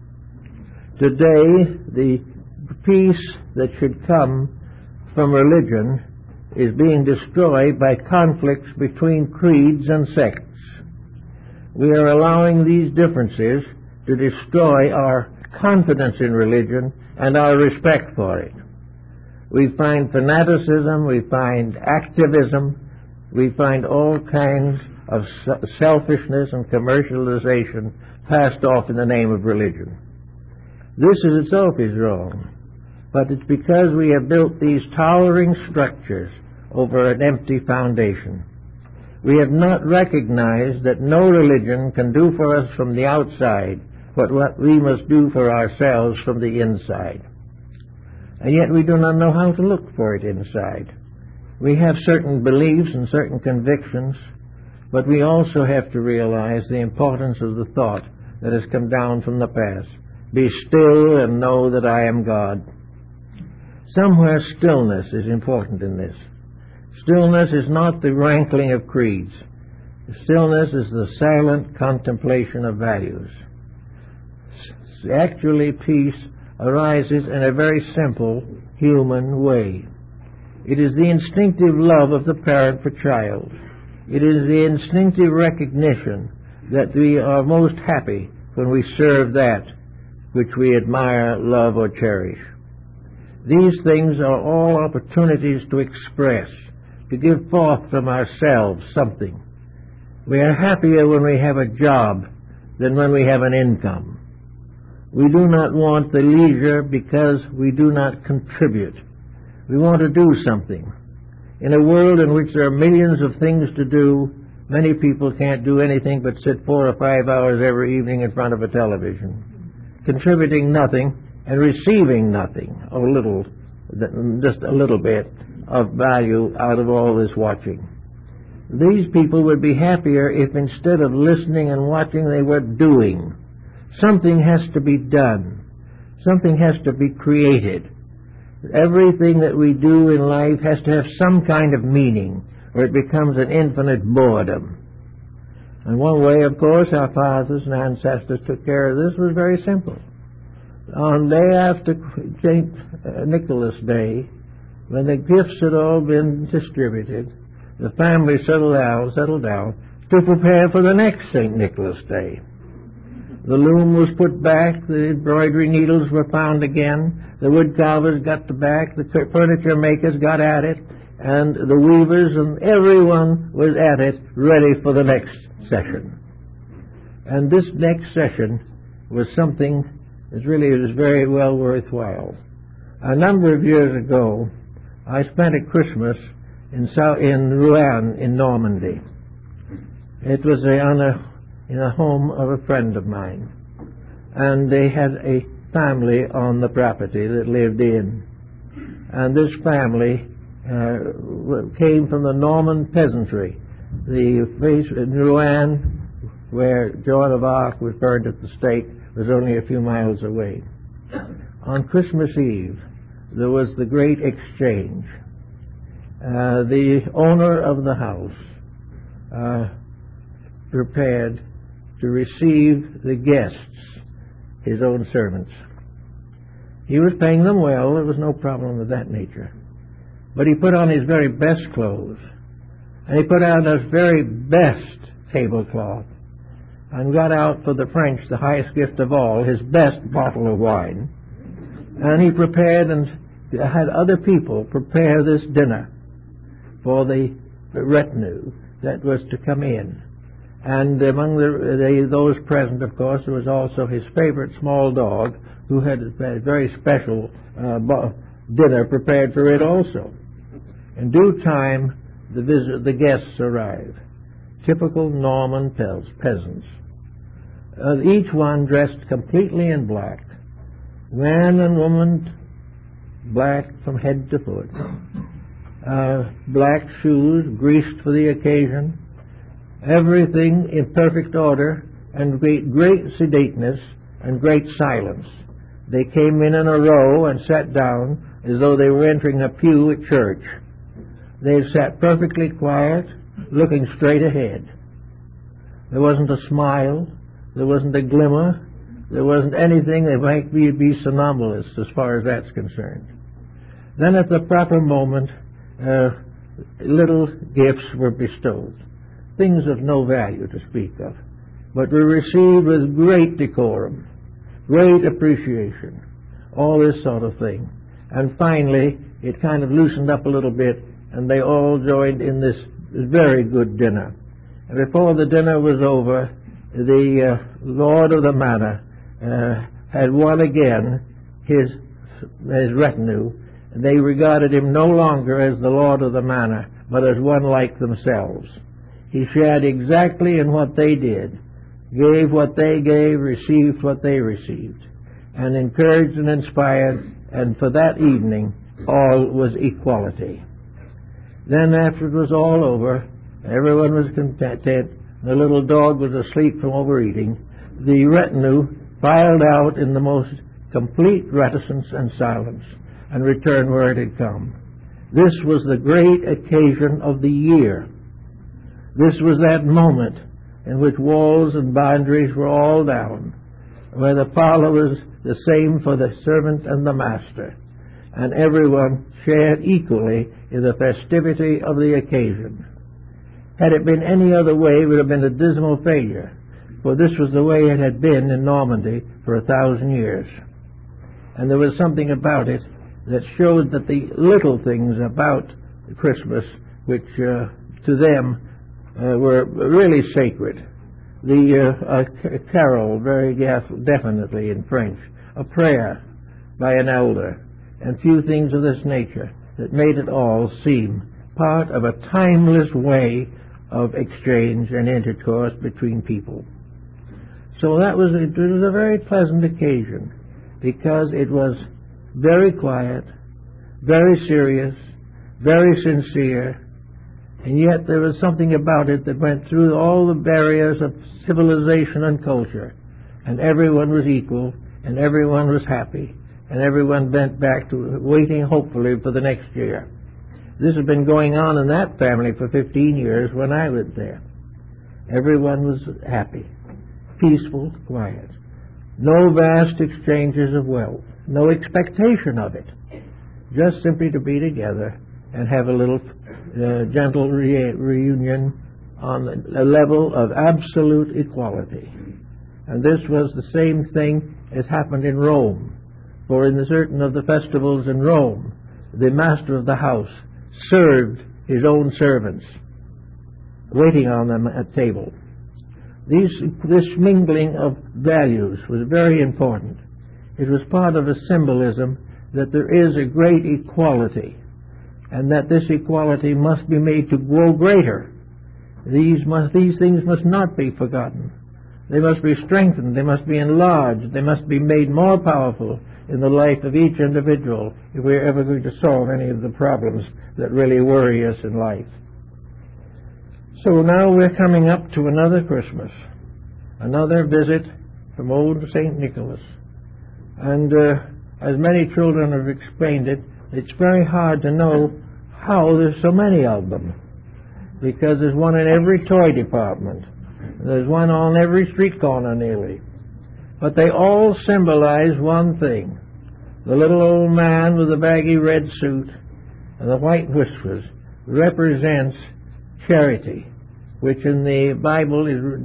Today, the peace that should come from religion is being destroyed by conflicts between creeds and sects. We are allowing these differences to destroy our confidence in religion and our respect for it. We find fanaticism, we find activism, we find all kinds of selfishness and commercialization passed off in the name of religion. This in itself is wrong, but it's because we have built these towering structures over an empty foundation. We have not recognized that no religion can do for us from the outside what we must do for ourselves from the inside. And yet we do not know how to look for it inside. We have certain beliefs and certain convictions, but we also have to realize the importance of the thought that has come down from the past. Be still and know that I am God. Somewhere stillness is important in this. Stillness is not the rankling of creeds. Stillness is the silent contemplation of values. Actually, peace arises in a very simple human way. It is the instinctive love of the parent for child. It is the instinctive recognition that we are most happy when we serve that which we admire, love, or cherish. These things are all opportunities to express, to give forth from ourselves something. We are happier when we have a job than when we have an income. We do not want the leisure because we do not contribute. We want to do something. In a world in which there are millions of things to do, many people can't do anything but sit 4 or 5 hours every evening in front of a television, contributing nothing and receiving nothing, just a little bit of value out of all this watching. These people would be happier if instead of listening and watching they were doing. Something has to be done. Something has to be created. Everything that we do in life has to have some kind of meaning, or it becomes an infinite boredom. And one way, of course, our fathers and ancestors took care of this was very simple. On day after St. Nicholas Day, when the gifts had all been distributed, the family settled down to prepare for the next St. Nicholas Day. The loom was put back, the embroidery needles were found again, the wood carvers got back, the furniture makers got at it, and the weavers, and everyone was at it, ready for the next session. And this next session was something that really was very well worthwhile. A number of years ago, I spent a Christmas in Rouen in Normandy. It was in a home of a friend of mine, and they had a family on the property that lived in, and this family came from the Norman peasantry. The place in Rouen, where Joan of Arc was burned at the stake, was only a few miles away. On Christmas Eve, there was the great exchange. The owner of the house prepared to receive the guests, his own servants. He was paying them well, there was no problem of that nature. But he put on his very best clothes, and he put on his very best tablecloth, and got out for the French the highest gift of all, his best bottle of wine. And he prepared and had other people prepare this dinner for the retinue that was to come in. And among those present, of course, there was also his favorite small dog, who had a very special dinner prepared for it also. In due time, the guests arrived. Typical Norman peasants. Each one dressed completely in black. Man and woman, black from head to foot. Black shoes, greased for the occasion. Everything in perfect order, and great sedateness and great silence. They came in a row and sat down as though they were entering a pew at church. They sat perfectly quiet, looking straight ahead. There wasn't a smile, there wasn't a glimmer, there wasn't anything that might be somnambulist as far as that's concerned. Then at the proper moment, little gifts were bestowed, things of no value to speak of, but were received with great decorum, great appreciation, all this sort of thing. And finally, it kind of loosened up a little bit, and they all joined in this very good dinner. And before the dinner was over, the lord of the manor had won again his retinue. They regarded him no longer as the lord of the manor, but as one like themselves. He shared exactly in what they did, gave what they gave, received what they received, and encouraged and inspired, and for that evening all was equality. Then after it was all over, everyone was content, the little dog was asleep from overeating, the retinue filed out in the most complete reticence and silence, and returned where it had come. This was the great occasion of the year. This was that moment in which walls and boundaries were all down, where the parlor was the same for the servant and the master, and everyone shared equally in the festivity of the occasion. Had it been any other way, it would have been a dismal failure, for this was the way it had been in Normandy for 1,000 years. And there was something about it that showed that the little things about Christmas, which to them were really sacred. A carol, very definitely in French, a prayer by an elder, and few things of this nature that made it all seem part of a timeless way of exchange and intercourse between people. So it was a very pleasant occasion, because it was very quiet, very serious, very sincere, and yet there was something about it that went through all the barriers of civilization and culture, and everyone was equal, and everyone was happy, and everyone went back to waiting hopefully for the next year. This has been going on in that family for 15 years when I lived there. Everyone was happy, peaceful, quiet. No vast exchanges of wealth, no expectation of it. Just simply to be together and have a little gentle reunion on a level of absolute equality. And this was the same thing as happened in Rome. For in certain of the festivals in Rome, the master of the house served his own servants, waiting on them at table. This mingling of values was very important. It was part of a symbolism that there is a great equality, and that this equality must be made to grow greater. These things must not be forgotten. They must be strengthened. They must be enlarged. They must be made more powerful in the life of each individual if we're ever going to solve any of the problems that really worry us in life. So now we're coming up to another Christmas, another visit from old St. Nicholas. And as many children have explained it, it's very hard to know how there's so many of them, because there's one in every toy department. There's one on every street corner nearly. But they all symbolize one thing. The little old man with the baggy red suit and the white whiskers represents charity, which in the Bible is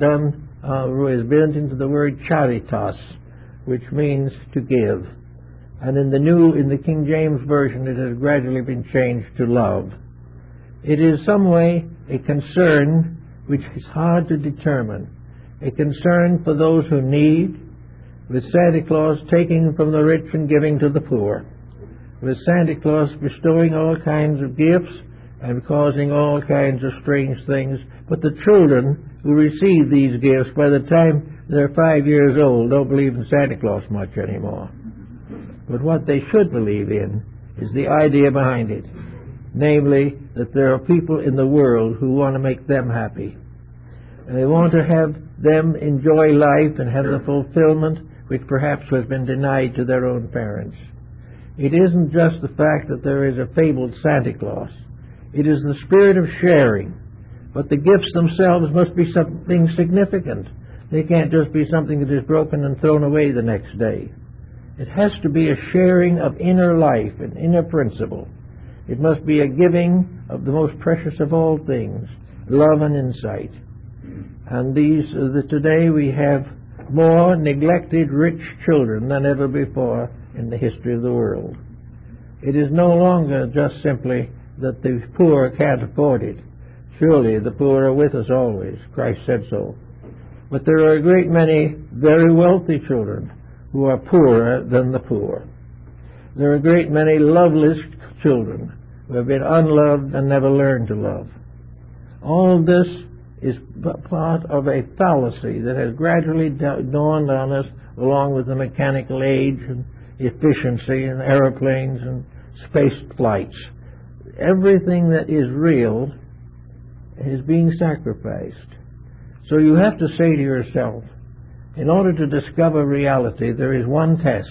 built into the word charitas, which means to give. And in the King James Version, it has gradually been changed to love. It is some way a concern which is hard to determine, a concern for those who need, with Santa Claus taking from the rich and giving to the poor, with Santa Claus bestowing all kinds of gifts and causing all kinds of strange things. But the children who receive these gifts, by the time they're 5 years old, don't believe in Santa Claus much anymore. But what they should believe in is the idea behind it, namely that there are people in the world who want to make them happy. And they want to have them enjoy life and have the fulfillment which perhaps has been denied to their own parents. It isn't just the fact that there is a fabled Santa Claus. It is the spirit of sharing. But the gifts themselves must be something significant. They can't just be something that is broken and thrown away the next day. It has to be a sharing of inner life and inner principle. It must be a giving of the most precious of all things, love and insight. And today we have more neglected rich children than ever before in the history of the world. It is no longer just simply that the poor can't afford it. Surely the poor are with us always. Christ said so. But there are a great many very wealthy children who are poorer than the poor. There are a great many loveless children who have been unloved and never learned to love. All this is part of a fallacy that has gradually dawned on us along with the mechanical age and efficiency and aeroplanes and space flights. Everything that is real is being sacrificed. So you have to say to yourself, in order to discover reality, there is one test.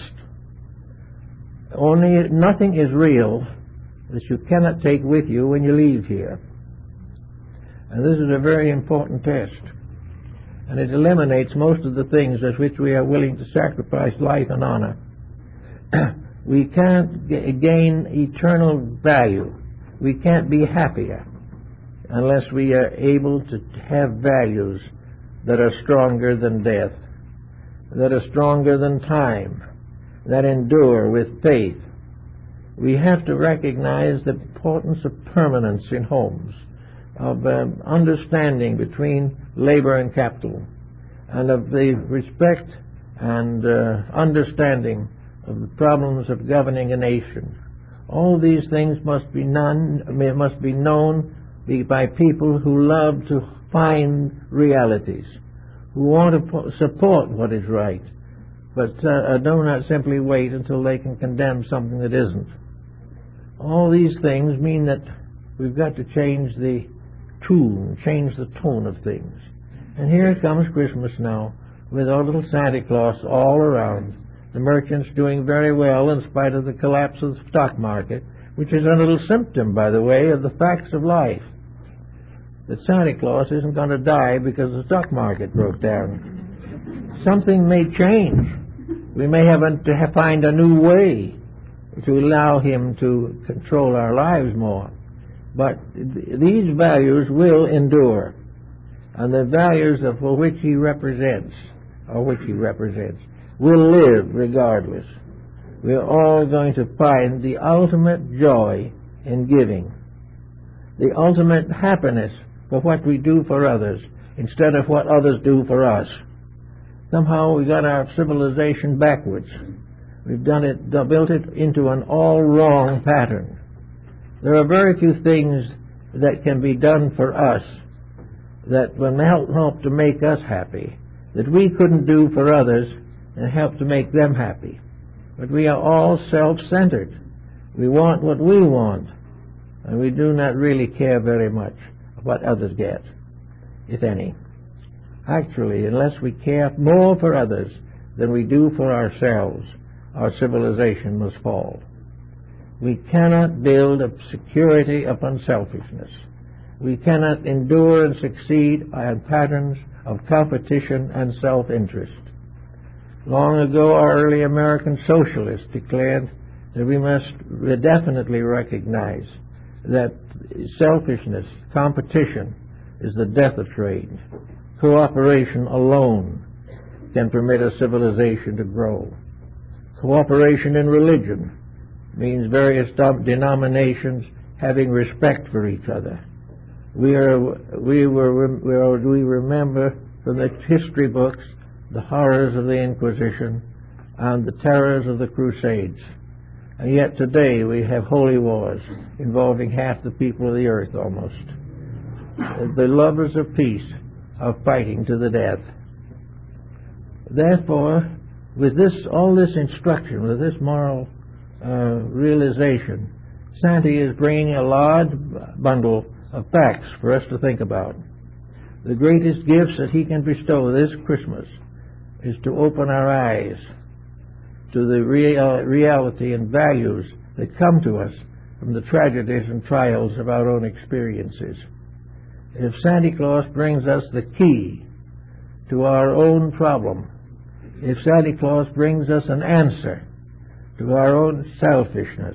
Nothing is real that you cannot take with you when you leave here. And this is a very important test. And it eliminates most of the things at which we are willing to sacrifice life and honor. We can't gain eternal value. We can't be happier unless we are able to have values that are stronger than death, that are stronger than time, that endure with faith. We have to recognize the importance of permanence in homes, of understanding between labor and capital, and of the respect and understanding of the problems of governing a nation. All these things must be known by people who love to find realities, who want to support what is right, but do not simply wait until they can condemn something that isn't. All these things mean that we've got to change the tone of things. And here comes Christmas now, with our little Santa Claus all around. The merchants doing very well in spite of the collapse of the stock market, which is a little symptom, by the way, of the facts of life. That Santa Claus isn't going to die because the stock market broke down. Something may change. We may have to find a new way to allow him to control our lives more. But these values will endure. And the values for which he represents, will live regardless. We are all going to find the ultimate joy in giving, the ultimate happiness for what we do for others instead of what others do for us. Somehow we got our civilization backwards. We've built it into an all wrong pattern. There are very few things that can be done for us that will help to make us happy, that we couldn't do for others and help to make them happy. But we are all self-centered. We want what we want, and we do not really care very much what others get, if any. Actually, unless we care more for others than we do for ourselves, our civilization must fall. We cannot build a security upon selfishness. We cannot endure and succeed on patterns of competition and self-interest. Long ago, our early American socialists declared that we must definitely recognize that selfishness, competition, is the death of trade. Cooperation alone can permit a civilization to grow. Cooperation in religion means various denominations having respect for each other. We remember from the history books the horrors of the Inquisition and the terrors of the Crusades. And yet today we have holy wars involving half the people of the earth almost. The lovers of peace are fighting to the death. Therefore, with all this instruction, with this moral realization, Santa is bringing a large bundle of facts for us to think about. The greatest gifts that he can bestow this Christmas is to open our eyes to the reality and values that come to us from the tragedies and trials of our own experiences. If Santa Claus brings us the key to our own problem, if Santa Claus brings us an answer to our own selfishness,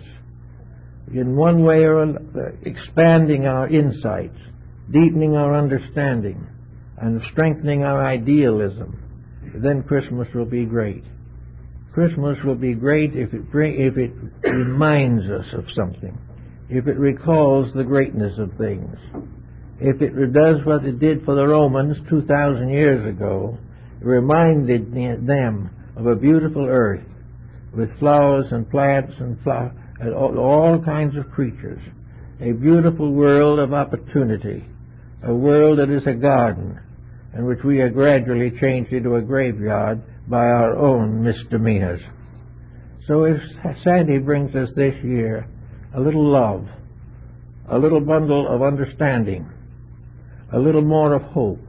in one way or another, expanding our insights, deepening our understanding, and strengthening our idealism, then Christmas will be great. Christmas will be great if it reminds us of something, if it recalls the greatness of things, if it does what it did for the Romans 2,000 years ago, reminded them of a beautiful earth with flowers and plants and all kinds of creatures, a beautiful world of opportunity, a world that is a garden, and which we are gradually changed into a graveyard by our own misdemeanors. So if Santa brings us this year a little love, a little bundle of understanding, a little more of hope,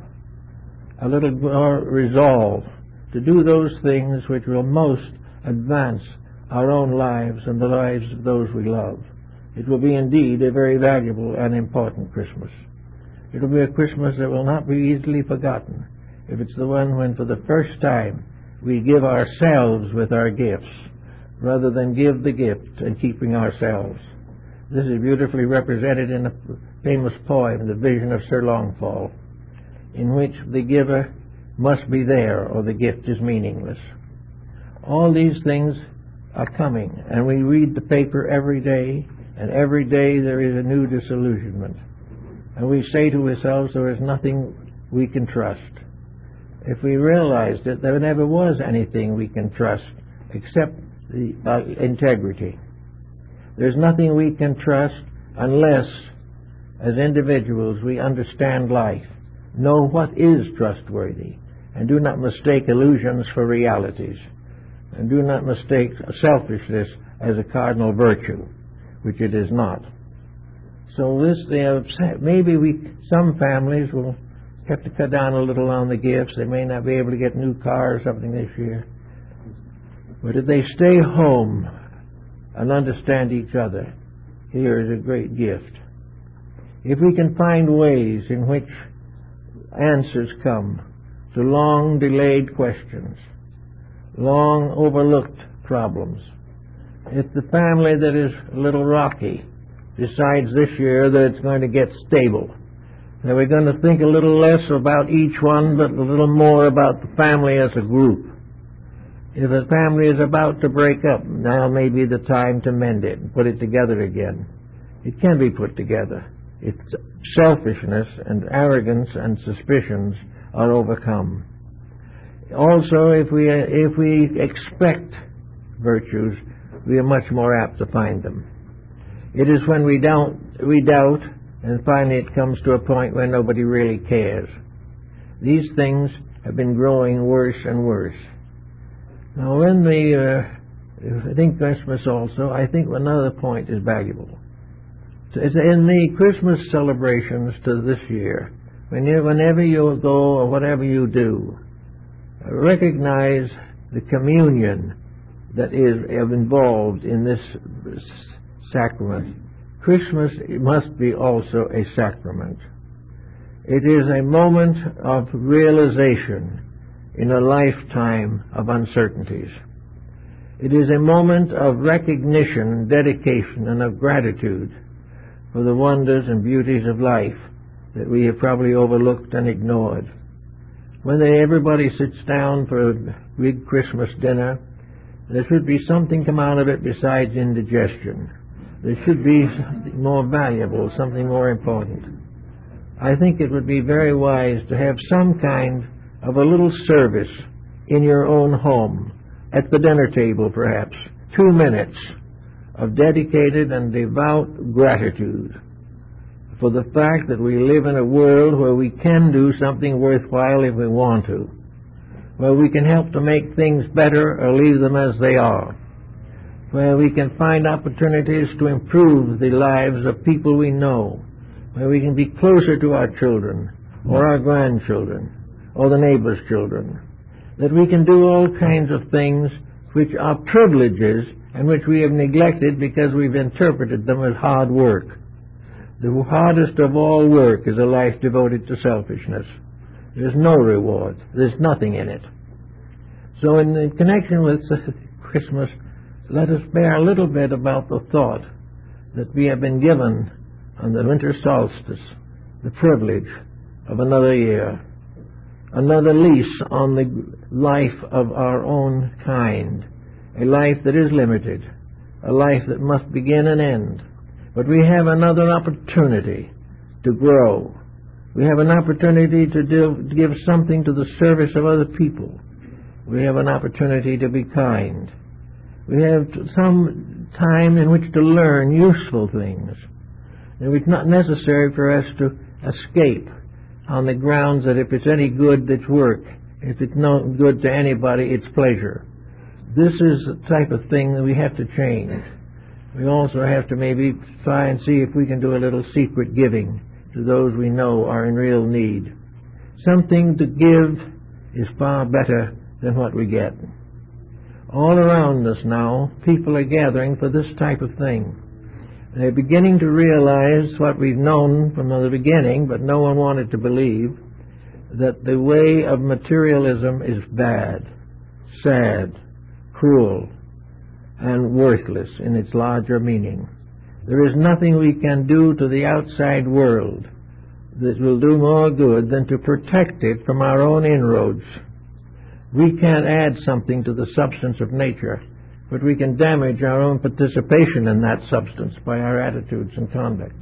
a little more resolve to do those things which will most advance our own lives and the lives of those we love, it will be indeed a very valuable and important Christmas. It will be a Christmas that will not be easily forgotten if it's the one when for the first time we give ourselves with our gifts rather than give the gift and keeping ourselves. This is beautifully represented in a famous poem, The Vision of Sir Longfall, in which the giver must be there or the gift is meaningless. All these things are coming, and we read the paper every day, and every day there is a new disillusionment. And we say to ourselves, there is nothing we can trust. If we realized that there never was anything we can trust except the integrity. There's nothing we can trust unless, as individuals, we understand life, know what is trustworthy, and do not mistake illusions for realities, and do not mistake selfishness as a cardinal virtue, which it is not. So this, maybe some families will have to cut down a little on the gifts. They may not be able to get a new car or something this year. But if they stay home and understand each other, here is a great gift. If we can find ways in which answers come to long delayed questions, long overlooked problems, if the family that is a little rocky decides this year that it's going to get stable, that we're going to think a little less about each one but a little more about the family as a group. If a family is about to break up, now may be the time to mend it and put it together again. It can be put together. Its selfishness and arrogance and suspicions are overcome. Also, if we expect virtues, we are much more apt to find them. It is when we doubt, and finally it comes to a point where nobody really cares. These things have been growing worse and worse. Now, when I think Christmas also, I think another point is valuable. It's in the Christmas celebrations to this year, whenever you go or whatever you do, recognize the communion that is involved in this sacrament. Christmas must be also a sacrament. It is a moment of realization in a lifetime of uncertainties. It is a moment of recognition, dedication, and of gratitude for the wonders and beauties of life that we have probably overlooked and ignored. When everybody sits down for a big Christmas dinner, there should be something come out of it besides indigestion. There should be something more valuable, something more important. I think it would be very wise to have some kind of a little service in your own home, at the dinner table perhaps, 2 minutes of dedicated and devout gratitude for the fact that we live in a world where we can do something worthwhile if we want to, where we can help to make things better or leave them as they are, where we can find opportunities to improve the lives of people we know, where we can be closer to our children or our grandchildren or the neighbor's children, that we can do all kinds of things which are privileges and which we have neglected because we've interpreted them as hard work. The hardest of all work is a life devoted to selfishness. There's no reward. There's nothing in it. So in connection with Christmas, let us bear a little bit about the thought that we have been given on the winter solstice the privilege of another year, another lease on the life of our own kind, a life that is limited, a life that must begin and end. But we have another opportunity to grow. We have an opportunity to give something to the service of other people. We have an opportunity to be kind. We have some time in which to learn useful things. And it's not necessary for us to escape on the grounds that if it's any good, it's work. If it's no good to anybody, it's pleasure. This is the type of thing that we have to change. We also have to maybe try and see if we can do a little secret giving to those we know are in real need. Something to give is far better than what we get. All around us now, people are gathering for this type of thing. They're beginning to realize what we've known from the beginning, but no one wanted to believe, that the way of materialism is bad, sad, cruel, and worthless in its larger meaning. There is nothing we can do to the outside world that will do more good than to protect it from our own inroads. We can't add something to the substance of nature, but we can damage our own participation in that substance by our attitudes and conduct.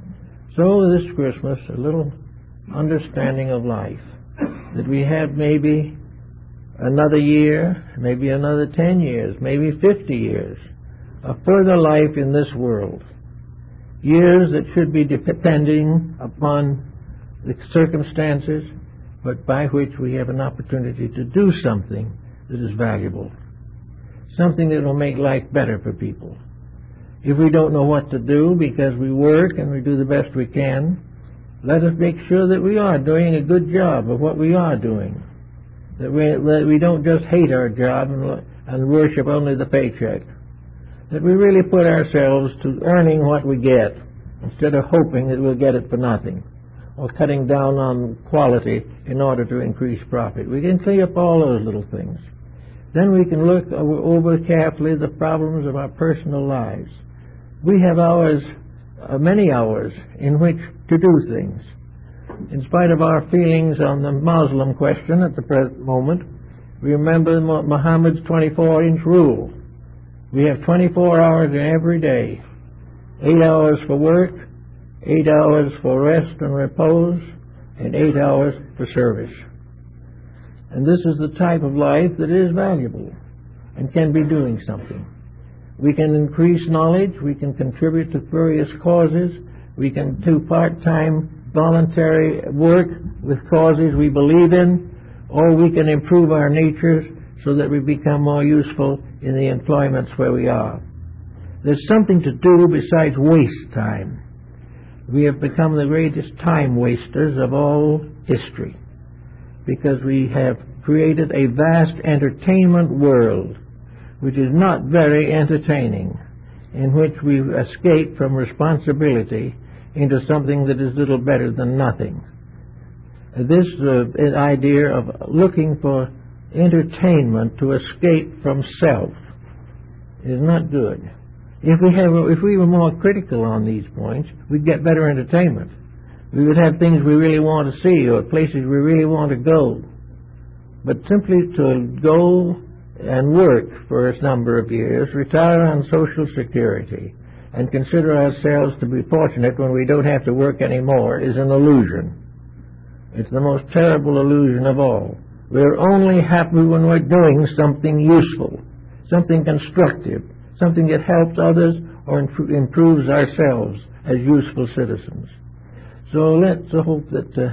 So this Christmas, a little understanding of life, that we have maybe another year, maybe another 10 years, maybe 50 years a further life in this world. Years that should be depending upon the circumstances, but by which we have an opportunity to do something that is valuable, something that will make life better for people. If we don't know what to do because we work and we do the best we can, let us make sure that we are doing a good job of what we are doing, that we don't just hate our job and worship only the paycheck, that we really put ourselves to earning what we get instead of hoping that we'll get it for nothing or cutting down on quality in order to increase profit. We can clean up all those little things. Then we can look over carefully the problems of our personal lives. We have hours, many hours, in which to do things. In spite of our feelings on the Muslim question at the present moment, we remember Muhammad's 24-inch rule. We have 24 hours in every day, 8 hours for work, 8 hours for rest and repose, and 8 hours for service. And this is the type of life that is valuable and can be doing something. We can increase knowledge, we can contribute to various causes, we can do part-time voluntary work with causes we believe in, or we can improve our natures so that we become more useful in the employments where we are. There's something to do besides waste time. We have become the greatest time wasters of all history because we have created a vast entertainment world which is not very entertaining, in which we escape from responsibility into something that is little better than nothing. This idea of looking for entertainment to escape from self is not good. If we were more critical on these points, we'd get better entertainment. We would have things we really want to see or places we really want to go. But simply to go and work for a number of years, retire on Social Security, and consider ourselves to be fortunate when we don't have to work anymore is an illusion. It's the most terrible illusion of all. We're only happy when we're doing something useful, something constructive, something that helps others or improves ourselves as useful citizens. So let's hope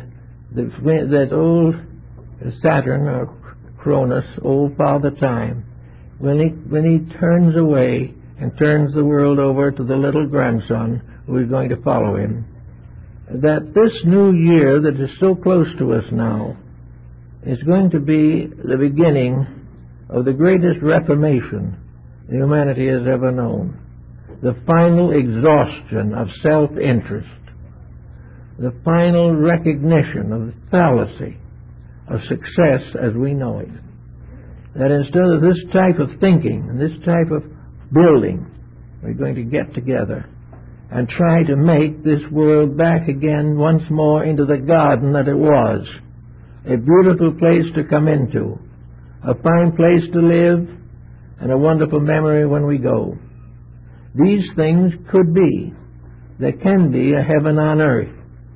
that old Saturn or Cronus, old Father Time, when he turns away and turns the world over to the little grandson who is going to follow him, that this new year that is so close to us now is going to be the beginning of the greatest reformation humanity has ever known, the final exhaustion of self-interest, the final recognition of the fallacy of success as we know it. That instead of this type of thinking and this type of building, we're going to get together and try to make this world back again once more into the garden that it was, a beautiful place to come into, a fine place to live, and a wonderful memory when we go. These things could be. There can be a heaven on earth.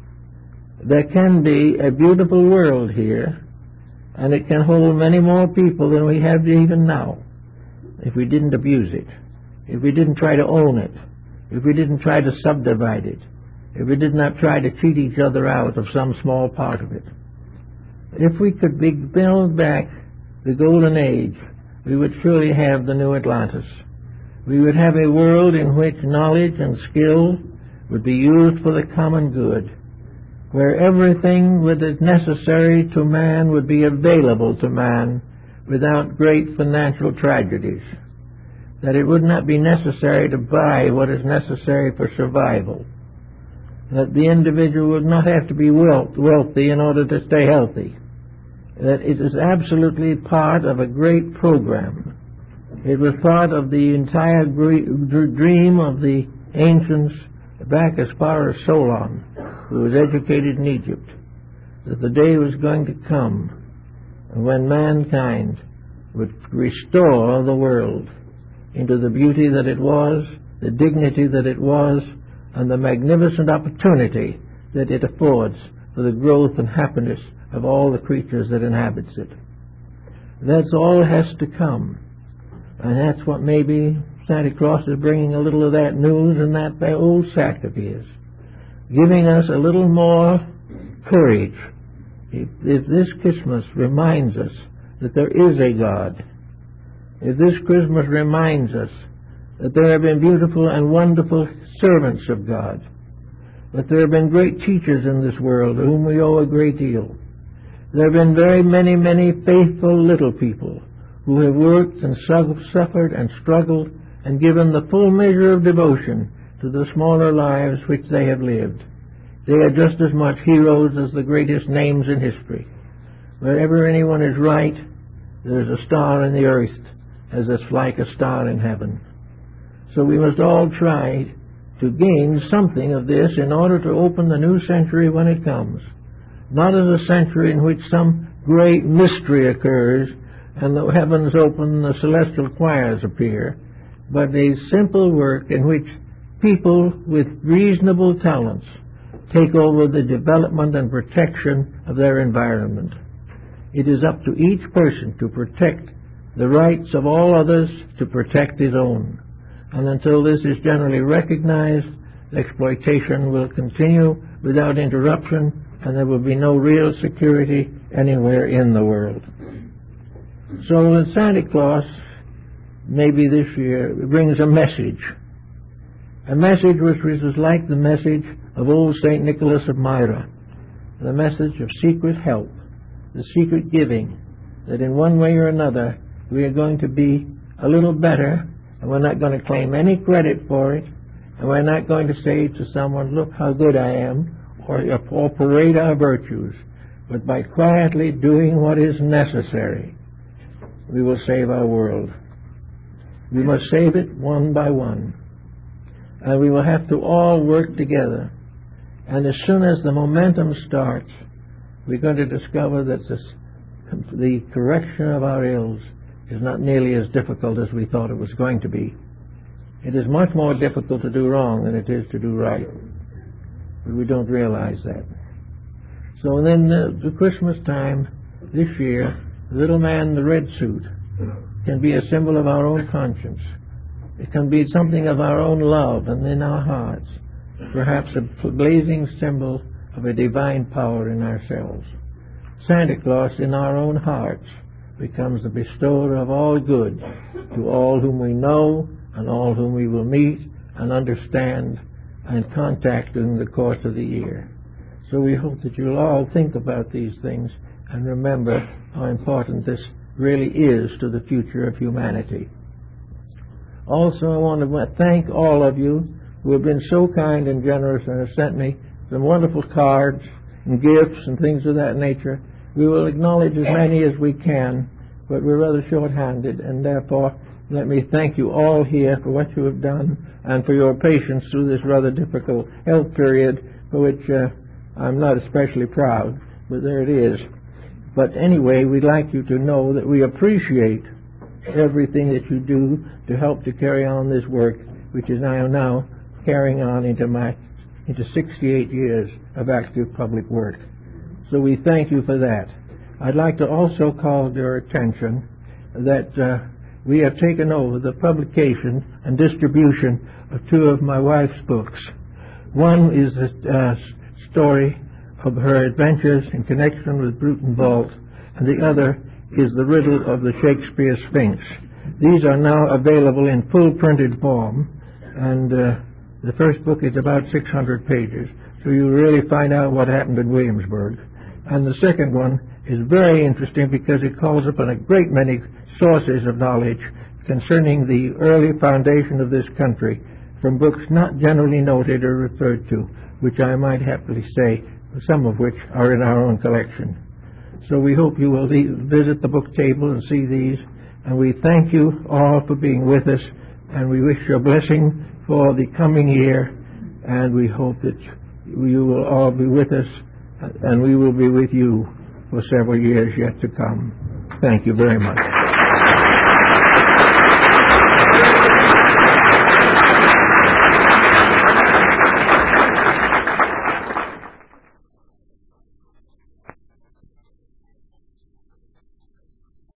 There can be a beautiful world here, and it can hold many more people than we have even now if we didn't abuse it, if we didn't try to own it, if we didn't try to subdivide it, if we did not try to cheat each other out of some small part of it. If we could build back the golden age, we would surely have the new Atlantis. We would have a world in which knowledge and skill would be used for the common good, where everything that is necessary to man would be available to man without great financial tragedies, that it would not be necessary to buy what is necessary for survival, that the individual would not have to be wealthy in order to stay healthy, that it is absolutely part of a great program. It was part of the entire dream of the ancients back as far as Solon, who was educated in Egypt, that the day was going to come when mankind would restore the world into the beauty that it was, the dignity that it was, and the magnificent opportunity that it affords for the growth and happiness of all the creatures that inhabits it. That's all has to come, and that's what maybe Santa Claus is bringing a little of that news in that old sack of his, giving us a little more courage. If this Christmas reminds us that there is a God, if this Christmas reminds us that there have been beautiful and wonderful servants of God, that there have been great teachers in this world to whom we owe a great deal, there have been very many, many faithful little people who have worked and suffered and struggled and given the full measure of devotion to the smaller lives which they have lived. They are just as much heroes as the greatest names in history. Wherever anyone is right, there is a star in the earth as it's like a star in heaven. So we must all try to gain something of this in order to open the new century when it comes. Not as a century in which some great mystery occurs and the heavens open and the celestial choirs appear, but a simple work in which people with reasonable talents take over the development and protection of their environment. It is up to each person to protect the rights of all others, to protect his own. And until this is generally recognized, exploitation will continue without interruption, and there will be no real security anywhere in the world. So Santa Claus, maybe this year, brings a message which is like the message of old St. Nicholas of Myra, the message of secret help, the secret giving, that in one way or another we are going to be a little better, and we're not going to claim any credit for it, and we're not going to say to someone, look how good I am, or parade our virtues, but by quietly doing what is necessary, we will save our world. We must save it one by one, and we will have to all work together. And as soon as the momentum starts, we're going to discover that the correction of our ills is not nearly as difficult as we thought it was going to be. It is much more difficult to do wrong than it is to do right, but we don't realize that. So then the Christmas time this year, the little man in the red suit can be a symbol of our own conscience. It can be something of our own love and in our hearts, perhaps a blazing symbol of a divine power in ourselves. Santa Claus in our own hearts becomes the bestower of all good to all whom we know and all whom we will meet and understand and contact during the course of the year. So we hope that you'll all think about these things and remember how important this really is to the future of humanity. Also, I want to thank all of you who have been so kind and generous and have sent me some wonderful cards and gifts and things of that nature. We will acknowledge as many as we can, but we're rather short-handed, and therefore let me thank you all here for what you have done and for your patience through this rather difficult health period, for which I'm not especially proud, but there it is. But anyway, we'd like you to know that we appreciate everything that you do to help to carry on this work, which is now carrying on into 68 years of active public work. So we thank you for that. I'd like to also call your attention that we have taken over the publication and distribution of two of my wife's books. One is a story of her adventures in connection with Bruton Vault, and the other is the riddle of the Shakespeare Sphinx. These are now available in full printed form, and the first book is about 600 pages, so you really find out what happened in Williamsburg. And the second one is very interesting because it calls upon a great many sources of knowledge concerning the early foundation of this country from books not generally noted or referred to, which I might happily say, some of which are in our own collection. So we hope you will visit the book table and see these, and we thank you all for being with us, and we wish you a blessing for the coming year, and we hope that you will all be with us, and we will be with you for several years yet to come. Thank you very much.